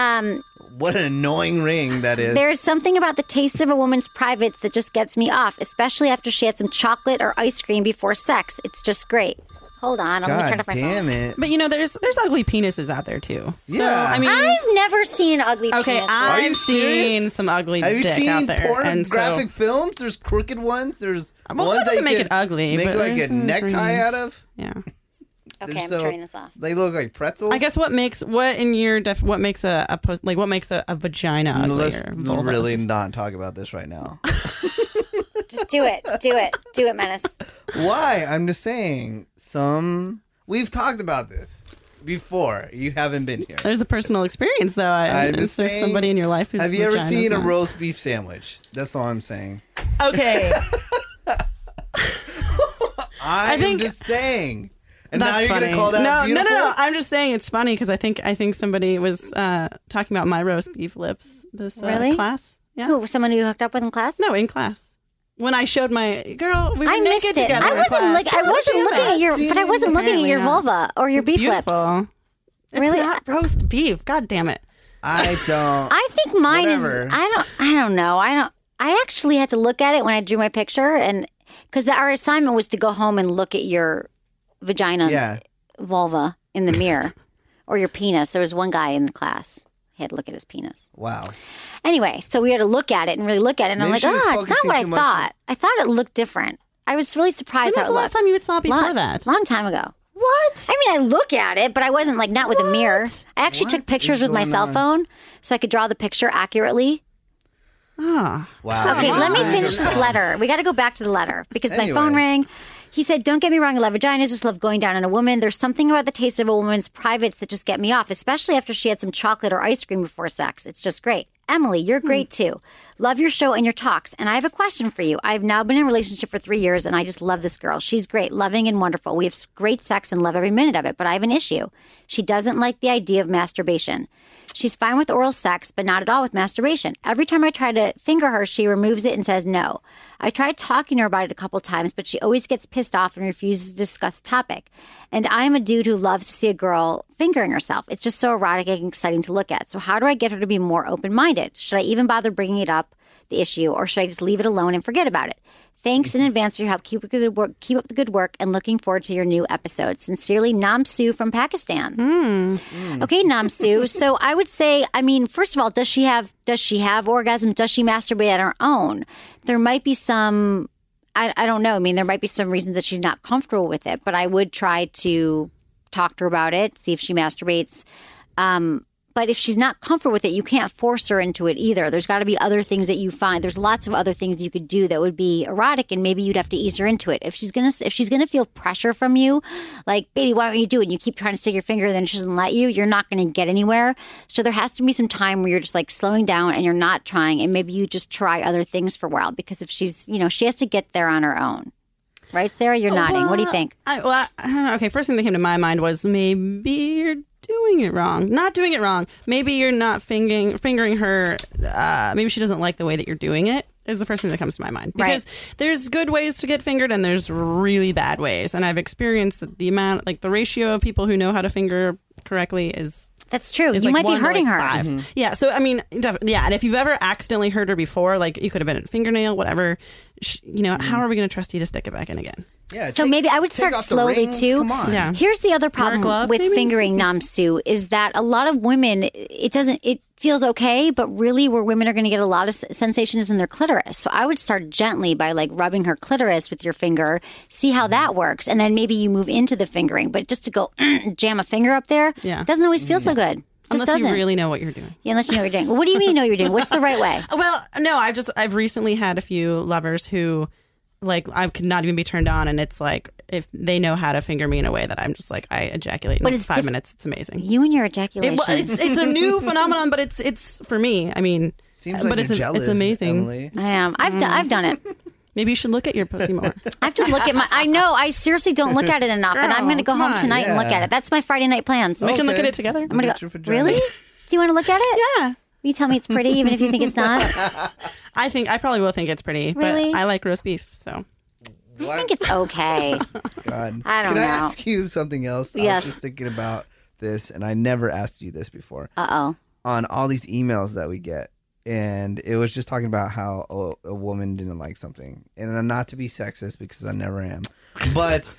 What an annoying ring that is. There's something about the taste of a woman's privates that just gets me off, especially after she had some chocolate or ice cream before sex. It's just great. Hold on, I'm going to turn off my phone. it. But there's ugly penises out there too. So, Yeah. I mean, I've never seen an ugly okay, penis. Are you I've seen serious? some ugly Have you dick seen out there. pornographic films? There's crooked ones. There's Well, ones that doesn't you make could it ugly, Make but like a there's some necktie pretty- out of. Yeah. Okay, They're I'm so- turning this off. They look like pretzels. I guess what makes a vagina ugly Let's or vulva? really not talk about this right now. Just do it. Do it. Do it, Menace. Why? I'm just saying. We've talked about this before. You haven't been here. There's a personal experience though. I'm Is just there saying, somebody in your life who's have you ever vagina's seen a not- roast beef sandwich? That's all I'm saying. Okay. I'm think- just saying. And now That's you're funny. gonna call that no, beautiful? No. I'm just saying it's funny because I think somebody was talking about my roast beef lips this Really? class. Yeah. Who? Someone you hooked up with in class? No, in class. When I showed my girl, we were I naked missed it. together. I in wasn't class. looking. I wasn't looking at your. But I wasn't looking at your Apparently vulva or your beef lips. Beautiful. It's Really? not roast beef. God damn it. I don't. I think mine Whatever. is. I don't know. I actually had to look at it when I drew my picture, and because our assignment was to go home and look at your vagina, Yeah. vulva in the mirror, or your penis. There was one guy in the class. He had to look at his penis. Wow. Anyway, so we had to look at it and really look at it. And I'm Maybe like, she was it's not focusing what I too much thought. I thought it looked different. I was really surprised When how was it the last looked. time you had saw it before that? Long time ago. What? I mean, I look at it, but I wasn't like not with a mirror. I actually took pictures is with my going cell on? phone so I could draw the picture accurately. Ah. Wow. Okay, let me finish this letter. We got to go back to the letter because my phone Anyway. rang. He said, don't get me wrong, I love vaginas, just love going down on a woman. There's something about the taste of a woman's privates that just get me off, especially after she had some chocolate or ice cream before sex. It's just great. Emily, you're great too. Love your show and your talks. And I have a question for you. I've now been in a relationship for 3 years and I just love this girl. She's great, loving and wonderful. We have great sex and love every minute of it, but I have an issue. She doesn't like the idea of masturbation. She's fine with oral sex, but not at all with masturbation. Every time I try to finger her, she removes it and says no. I tried talking to her about it a couple times, but she always gets pissed off and refuses to discuss the topic. And I'm a dude who loves to see a girl fingering herself. It's just so erotic and exciting to look at. So how do I get her to be more open-minded? Should I even bother bringing it up, the issue, or should I just leave it alone and forget about it? Thanks in advance for your help. Keep up the good work, and looking forward to your new episodes. Sincerely, Namsu from Pakistan. Okay, Namsu. So I would say, I mean, first of all, does she have orgasms? Does she masturbate on her own? There might be some. I don't know. I mean, there might be some reasons that she's not comfortable with it, but I would try to talk to her about it, see if she masturbates. But if she's not comfortable with it, you can't force her into it either. There's got to be other things that you find. There's lots of other things you could do that would be erotic, and maybe you'd have to ease her into it. If she's gonna feel pressure from you, like, baby, why don't you do it? And you keep trying to stick your finger, then she doesn't let you. You're not going to get anywhere. So there has to be some time where you're just like slowing down and you're not trying, and maybe you just try other things for a while, because if she's, she has to get there on her own. Right, Sarah? You're nodding. What do you think? Okay, first thing that came to my mind was maybe you're doing it wrong. Not doing it wrong. Maybe you're not fingering her. Maybe she doesn't like the way that you're doing it, is the first thing that comes to my mind. Because there's good ways to get fingered and there's really bad ways. And I've experienced that the ratio of people who know how to finger correctly is... That's true. You might be hurting her. Mm-hmm. Yeah. So, I mean, yeah. And if you've ever accidentally hurt her before, like you could have been a fingernail, whatever, how are we going to trust you to stick it back in again? Yeah. So maybe I would start slowly too. Come on. Yeah. Here's the other problem glove, with maybe? fingering Namsu is that a lot of women, it feels okay, but really where women are going to get a lot of sensation is in their clitoris. So I would start gently by like rubbing her clitoris with your finger, see how that works, and then maybe you move into the fingering. But just to go jam a finger up there, doesn't always feel so good. Unless you really know what you're doing. Yeah, unless you know what you're doing. Well, what do you mean know what you're doing? What's the right way? Well, no, I've recently had a few lovers who, like, I could not even be turned on, and it's like if they know how to finger me in a way that I'm just like I ejaculate in 5 minutes. It's amazing. You and your ejaculation. It's a new phenomenon, but it's for me. I mean, seems like it's jealous, it's amazing. Emily. I am. I've done it. Maybe you should look at your pussy more. I have to look at I know. I seriously don't look at it enough, and I'm going to go home tonight and look at it. That's my Friday night plans. We can look at it together. I'm gonna go. Really? Do you want to look at it? Yeah. Will you tell me it's pretty, even if you think it's not? I probably will think it's pretty. Really? But I like roast beef, so. I think it's okay. God. I don't know. Can I ask you something else? Yes. I was just thinking about this, and I never asked you this before. Uh-oh. On all these emails that we get, and it was just talking about how a woman didn't like something. And not to be sexist, because I never am. But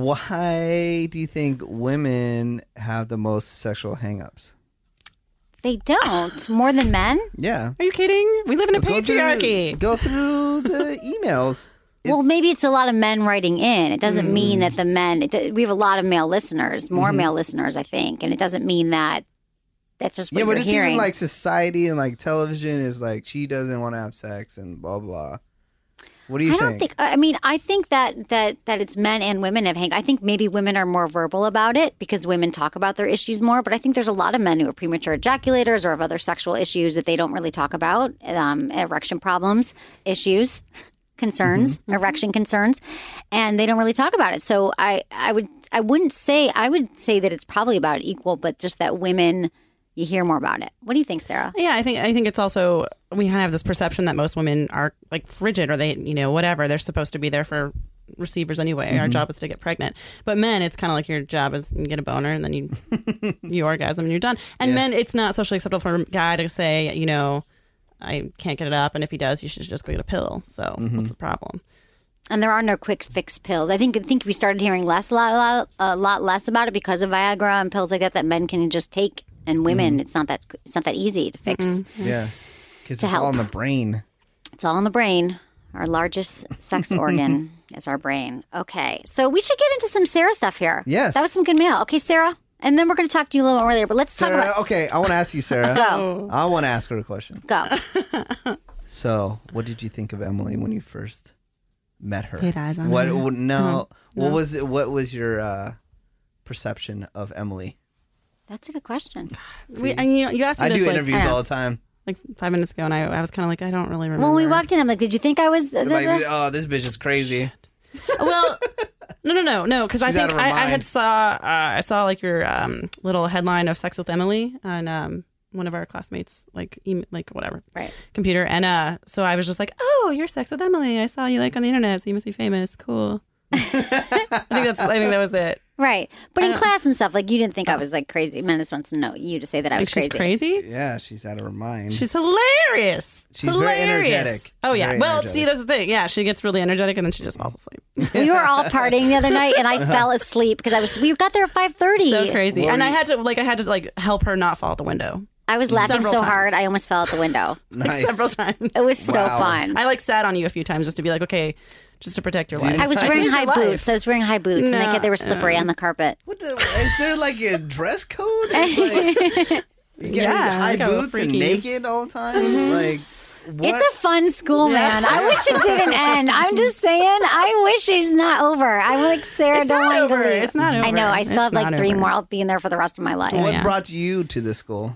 why do you think women have the most sexual hang-ups? They don't. More than men? Yeah. Are you kidding? We live in a patriarchy. Go through the emails. Well, maybe it's a lot of men writing in. It doesn't mean that the men... we have a lot of male listeners, more male listeners, I think. And it doesn't mean that that's just what you're hearing. Yeah, but it's even like society and like television is like, she doesn't want to have sex and blah, blah. What do you think? I think that it's men and women have I think maybe women are more verbal about it because women talk about their issues more. But I think there's a lot of men who are premature ejaculators or have other sexual issues that they don't really talk about, erection problems, issues, concerns, erection concerns, and they don't really talk about it. So I would say that it's probably about equal, but just that women. You hear more about it. What do you think, Sarah? Yeah, I think it's also, we kind of have this perception that most women are like frigid or they, whatever. They're supposed to be there for receivers anyway. Our job is to get pregnant. But men, it's kind of like your job is you get a boner and then you orgasm and you're done. And men, it's not socially acceptable for a guy to say, I can't get it up. And if he does, you should just go get a pill. So what's the problem? And there are no quick fix pills. I think we started hearing a lot less about it because of Viagra and pills like that men can just take. And women, it's not that easy to fix. Yeah, because it's all in the brain. It's all in the brain. Our largest sex organ is our brain. Okay, so we should get into some Sarah stuff here. Yes, that was some good mail. Okay, Sarah, and then we're going to talk to you a little bit more later. But let's talk about. Okay, I want to ask you, Sarah. Go. I want to ask her a question. Go. So, what did you think of Emily when you first met her? Laid eyes on her. No. What was it? What was your perception of Emily? That's a good question. You asked me I this, do interviews all the time. Like 5 minutes ago, and I was kind of like, I don't really remember. When we walked in, I'm like, did you think I was... Like, oh, this bitch is crazy. Well, no, because I think I saw like your little headline of Sex with Emily on one of our classmates, like whatever, right, computer. And so I was just like, oh, you're Sex with Emily. I saw you like on the internet, so you must be famous. Cool. I think that was it. Right. But in class and stuff, like, you didn't think I was, like, crazy. Menace wants to know you to say that I was crazy. She's crazy? Yeah, she's out of her mind. She's hilarious. She's hilarious. very energetic. Oh, yeah. Very energetic. See, that's the thing. Yeah, she gets really energetic, and then she just falls asleep. We were all partying the other night, and I fell asleep because we got there at 5:30. So crazy. And I had to help her not fall out the window. I was laughing so hard, I almost fell out the window. Nice. Several times. It was so fun. I sat on you a few times just to be like, okay, just to protect your life. I was wearing saved high your life. boots. I was wearing high boots, and they were slippery on the carpet. Is there like a dress code? Like, you get high boots and naked all the time? Like, what? It's a fun school, man. I wish it didn't end. I'm just saying, I wish it's not over. I'm like, Sarah, don't want to leave. It's not over. I know. I still have like not 3 over. more. I'll be in there for the rest of my life. So what brought you to this school?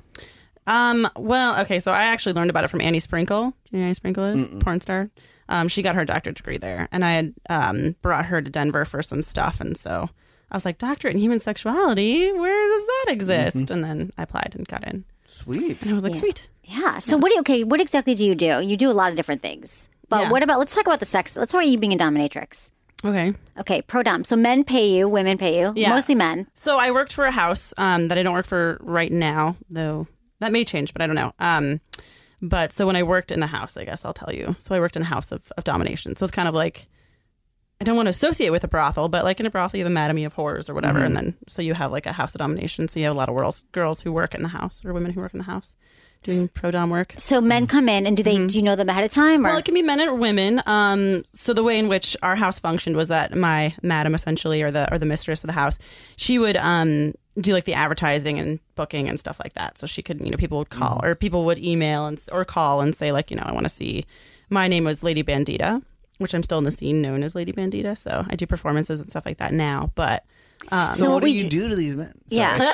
Well, okay, so I actually learned about it from Annie Sprinkle. Do you know who Annie Sprinkle is? Porn star. She got her doctorate degree there, and I had brought her to Denver for some stuff, and so I was like, doctorate in human sexuality, where does that exist? And then I applied and got in. Sweet. And I was like, sweet. Yeah. So what exactly do you do? You do a lot of different things. But what about, let's talk about the sex. Let's talk about you being a dominatrix. Okay, pro dom. So men pay you, women pay you, mostly men. So I worked for a house that I don't work for right now, though that may change, but I don't know. But so when I worked in the house, I guess I'll tell you. So I worked in a house of domination. So it's kind of like, I don't want to associate with a brothel, but like in a brothel, you have a madame of horrors or whatever. And then so you have like a house of domination. So you have a lot of girls who work in the house or women who work in the house doing pro dom work. So men come in and do you know them ahead of time? Or? Well, it can be men or women. So the way in which our house functioned was that my madam, essentially, or the mistress of the house, she would do like the advertising and booking and stuff like that. So she could, people would call or people would email or call and say like, I want to see. My name was Lady Bandita, which I'm still in the scene known as Lady Bandita. So I do performances and stuff like that now. But so what do you do to these men? Sorry. Yeah.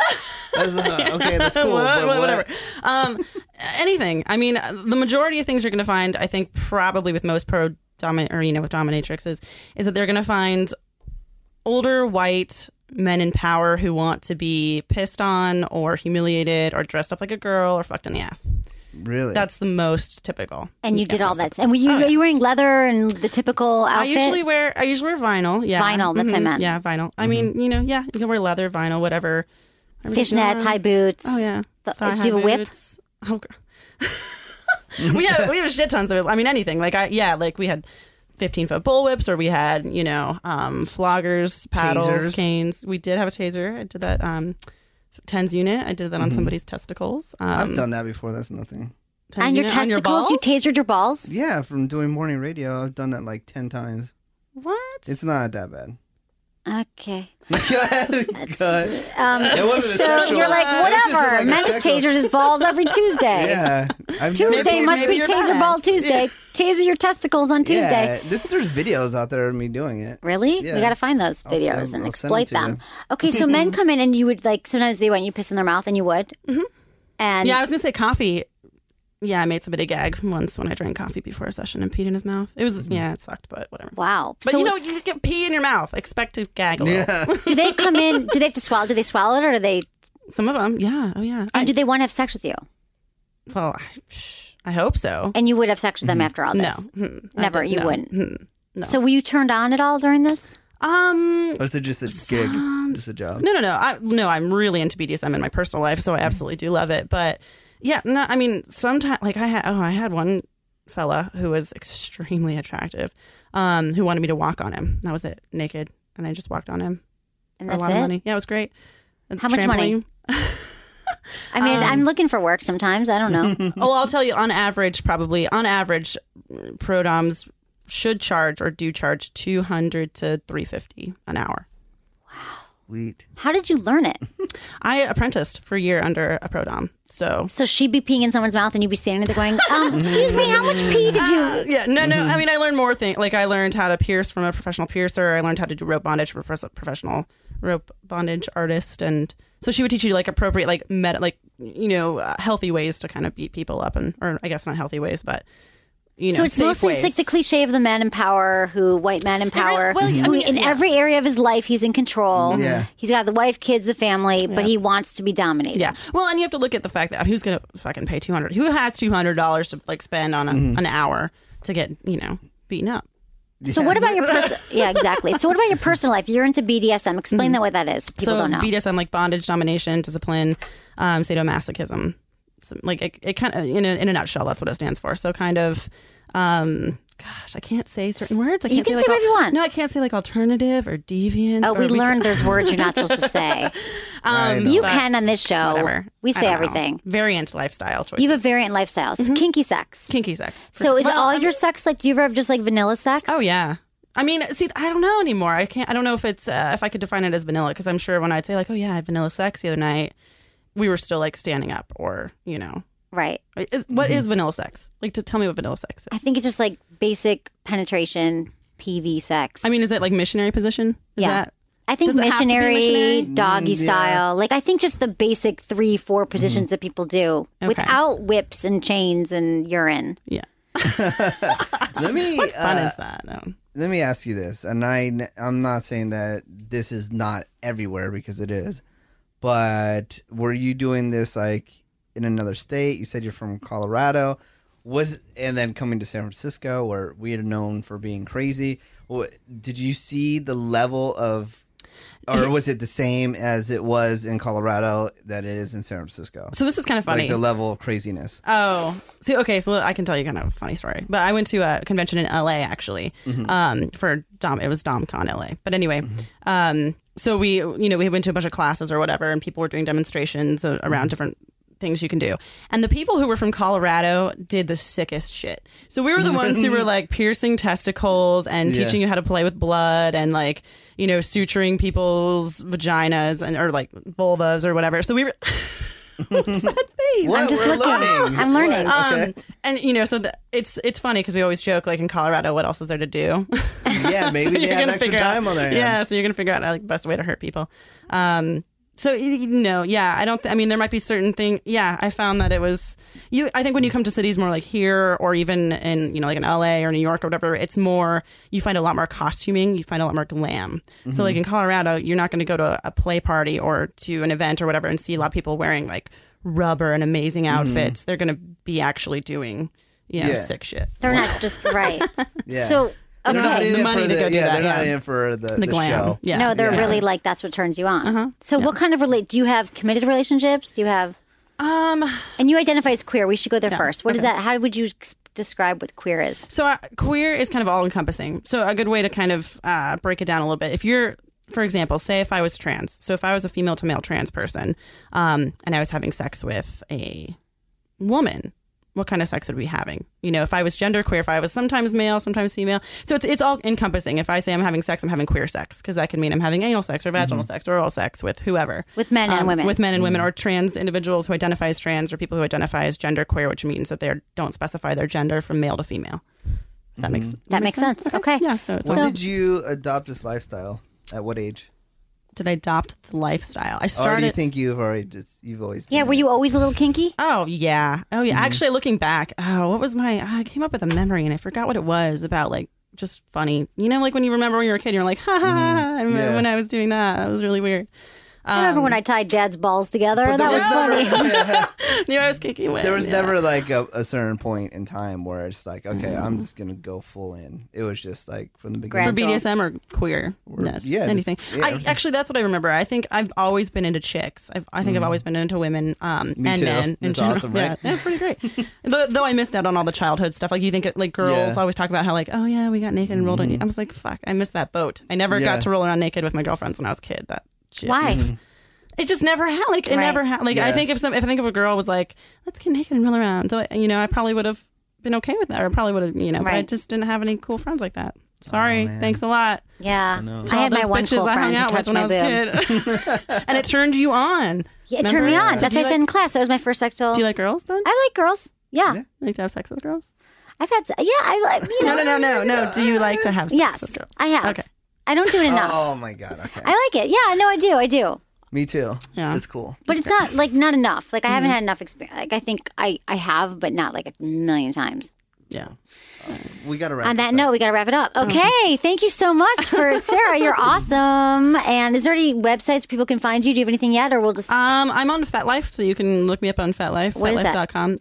Okay, that's cool. Whatever. Anything. I mean, the majority of things you're going to find, I think, probably with most with dominatrix is that they're going to find older white men in power who want to be pissed on or humiliated or dressed up like a girl or fucked in the ass. Really? That's the most typical. And you did all that. And are you wearing leather and the typical outfit? I usually wear vinyl. Yeah, vinyl. That's what I meant. Yeah, vinyl. I mean, you can wear leather, vinyl, whatever. Fishnets, high boots. Oh yeah. Do you have a whip? Oh, we have shit tons of it. I mean, anything. Like we had 15-foot bullwhips, or we had floggers, paddles, tasers. canes. We did have a taser. I did that. TENS unit. I did that on somebody's testicles. I've done that before. That's nothing. On your testicles? You tasered your balls? Yeah, from doing morning radio. I've done that like 10 times. What? It's not that bad. Okay. Go ahead. It wasn't so you're like, whatever. Men's tasers his balls every Tuesday. Yeah. Tuesday must be Taser Ball Tuesday. Taser your testicles on Tuesday. Yeah, there's videos out there of me doing it. Really? Yeah. We got to find those videos and exploit them. You. Okay, so men come in and you would sometimes they want you to piss in their mouth and you would. Mm-hmm. And yeah, I was gonna say coffee. Yeah, I made somebody gag once when I drank coffee before a session and peed in his mouth. It was, it sucked, but whatever. Wow. But you get pee in your mouth. Expect to gag a little. Yeah. Do they come in, do they have to swallow? Do they swallow it or do they? Some of them, yeah. Oh, yeah. And do they want to have sex with you? Well, I hope so. And you would have sex with them after all this? No. Never, you wouldn't? No. So were you turned on at all during this? Or is it just a gig, just a job? No, I'm really into BDSM in my personal life, so I absolutely do love it. But yeah, no, I mean, sometimes, like I had one fella who was extremely attractive, who wanted me to walk on him. That was it, naked, and I just walked on him. And for that's a lot of money. Yeah, it was great. How much money? I mean, I'm looking for work sometimes. I don't know. Well, I'll tell you, on average, pro doms should charge or do charge $200 to $350 an hour. Wow. Sweet. How did you learn it? I apprenticed for a year under a pro dom. So she'd be peeing in someone's mouth and you'd be standing there going, excuse me, how much pee did you? Yeah, no. I mean, I learned more things. Like I learned how to pierce from a professional piercer. I learned how to do rope bondage from a professional rope bondage artist. And so she would teach you like appropriate, healthy ways to kind of beat people up, or I guess not healthy ways, but so it's mostly it's like the cliche of the man in power, white man in power, every area of his life he's in control. Yeah. He's got the wife, kids, the family, but he wants to be dominated. Yeah. Well, and you have to look at the fact that who's going to fucking pay $200? Who has $200 to like spend on an hour to get beaten up? So what about your yeah, exactly. So what about your personal life? You're into BDSM. Explain that what that is. People don't know. BDSM, like bondage, domination, discipline, sadomasochism. So, like it kind of in a nutshell, that's what it stands for. So kind of, gosh, I can't say certain words. You can say whatever you want. No, I can't say like alternative or deviant. Oh, we learned there's words you're not supposed to say. You can on this show. Whatever. We say everything. Variant lifestyle choices. You have a variant lifestyle. So kinky sex. Kinky sex. So is all your sex like? Do you ever have just like vanilla sex? Oh yeah. I mean, see, I don't know anymore. I don't know if it's if I could define it as vanilla, because I'm sure when I'd say like, oh yeah, I had vanilla sex the other night, we were still like standing up, or Right. What is vanilla sex? Like, to tell me what vanilla sex is. I think it's just like basic penetration, PV sex. I mean, is it like missionary position? Is that? I think missionary, doggy style. Like, I think just the basic 3-4 positions that people do without whips and chains and urine. Yeah. Let me, what fun is that? No. Let me ask you this, and I'm not saying that this is not everywhere, because it is, but were you doing this like in another state? You said you're from Colorado, and then coming to San Francisco, where we are known for being crazy. Did you see the level of, or was it the same as it was in Colorado that it is in San Francisco? So this is kind of funny. Like the level of craziness. Oh, see, okay, so I can tell you kind of a funny story. But I went to a convention in LA, actually, for it was DomCon LA. But anyway, so we went to a bunch of classes or whatever, and people were doing demonstrations around different things you can do. And the people who were from Colorado did the sickest shit. So we were the ones who were like piercing testicles and teaching you how to play with blood and like, suturing people's vaginas or like vulvas or whatever. So we were... What's that face? I'm just looking. I'm learning. Okay. And so it's funny because we always joke like in Colorado, what else is there to do? Yeah, maybe they have extra time on their hands. Yeah, so you're gonna figure out like the best way to hurt people. So I don't. I mean, there might be certain things. Yeah, I found that it was you. I think when you come to cities more like here, or even in like in LA or New York or whatever, it's more. You find a lot more costuming. You find a lot more glam. So like in Colorado, you're not going to go to a play party or to an event or whatever and see a lot of people wearing like rubber and amazing outfits. They're going to be actually doing sick shit. They're not just right. Yeah. So. They're not in the money to go do that. They're not in for the glam. show. Yeah. No, they're really like that's what turns you on. So what kind of do you have committed relationships? Do you have and you identify as queer. We should go there first. What is that? How would you describe what queer is? So queer is kind of all encompassing. So a good way to kind of break it down a little bit. If you're, for example, say if I was trans. So if I was a female to male trans person and I was having sex with a woman, what kind of sex would we be having? If I was genderqueer, if I was sometimes male, sometimes female. So it's all encompassing. If I say I'm having sex, I'm having queer sex, because that can mean I'm having anal sex or vaginal sex or oral sex with whoever. With men and women. With men and women, or trans individuals who identify as trans, or people who identify as genderqueer, which means that they don't specify their gender from male to female. That makes sense. Okay. Yeah. So when did you adopt this lifestyle? At what age? Did I adopt the lifestyle? I started. Or do you think you've always been Yeah, were you always a little kinky? Oh yeah. Actually, looking back, what was I came up with a memory and I forgot what it was about. Like just funny, like when you remember when you were a kid, you're like, ha ha ha. I remember when I was doing that. That was really weird. I remember when I tied Dad's balls together. That was funny. I was kicking with. There was never like a certain point in time where it's like, okay, I'm just gonna go full in. It was just like from the beginning. For BDSM or queerness, anything. Actually, that's what I remember. I think I've always been into chicks. I think I've always been into women and men. That's awesome, right? Yeah, that's pretty great. Though I missed out on all the childhood stuff. Like you think like girls always talk about how like, oh yeah, we got naked and rolled on. I was like, fuck, I missed that boat. I never got to roll around naked with my girlfriends when I was a kid. That shit. Why? It just never had never had I think if I think if a girl was like, let's get naked and roll around, so, I probably would have been okay with that, or probably would have but I just didn't have any cool friends like that. Sorry, thanks a lot. Yeah, I had my one cool friend who touched my boob, and it turned you on. Yeah, it turned me on. That's what I said in class. That was my first sexual. Do you like girls then? I like girls. Yeah. You like to have sex with girls? I've had. Yeah, I like. No. Do you like to have sex with girls? I have. Okay. I don't do it enough. Oh my god. Okay. I like it. Yeah. No, I do. Me too. Yeah. It's cool. But it's not not enough. Like I haven't had enough experience. Like I think I have, but not like a million times. Yeah. We got to wrap On that note, we got to wrap it up. Okay. Thank you so much for Sarah. You're awesome. And is there any websites people can find you? Do you have anything yet, or we'll just? I'm on FetLife, so you can look me up on FetLife. What is that? FetLife.com.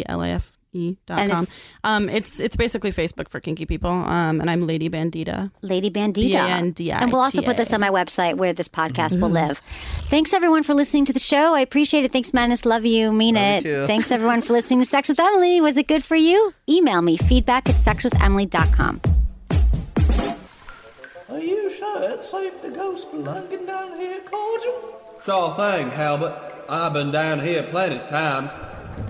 FetLife.com. It's basically Facebook for kinky people. And I'm Lady Bandita. Lady Bandita. Bandita. And we'll also put this on my website where this podcast will live. Thanks everyone for listening to the show. I appreciate it. Thanks, Madness. Love you. Mean it. Too. Thanks everyone for listening to Sex with Emily. Was it good for you? Email me feedback@sexwithemily.com. Are you sure it's safe to go spelunking down here, Cordial? Sure thing, Halbert. I've been down here plenty of times.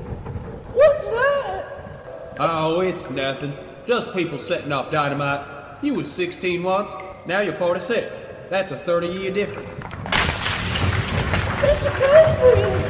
What's that? Oh, it's nothing. Just people setting off dynamite. You was 16 once, now you're 46. That's a 30-year difference. It's a cave!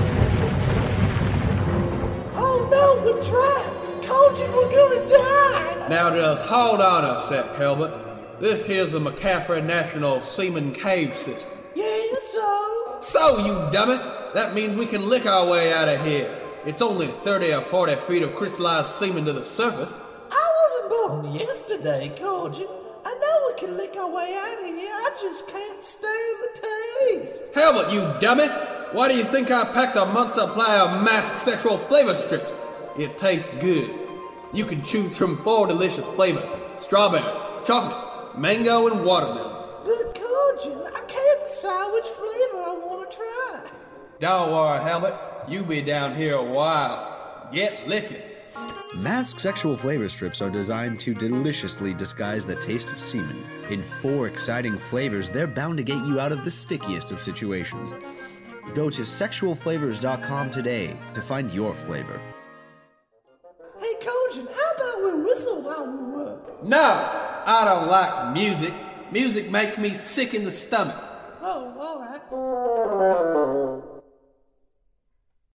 Oh no, we're trapped! Cauldron, we're gonna die! Now just hold on a sec, Helmut. This here's the McCaffrey National Seaman Cave System. Yeah, so? So, you dummit, that means we can lick our way out of here. It's only 30 or 40 feet of crystallized semen to the surface. I wasn't born yesterday, Cauldron. I know we can lick our way out of here, I just can't stand the taste. Helmut, you dummit! Why do you think I packed a month's supply of masked sexual flavor strips? It tastes good. You can choose from 4 delicious flavors: strawberry, chocolate, mango, and watermelon. But Cauldron, I can't decide which flavor I want to try. Don't worry, Helmut. You be down here a while. Get licking. Masked sexual flavor strips are designed to deliciously disguise the taste of semen. In 4 exciting flavors, they're bound to get you out of the stickiest of situations. Go to sexualflavors.com today to find your flavor. Hey, Cauldron, how about we whistle while we work? No, I don't like music. Music makes me sick in the stomach. Oh, all right.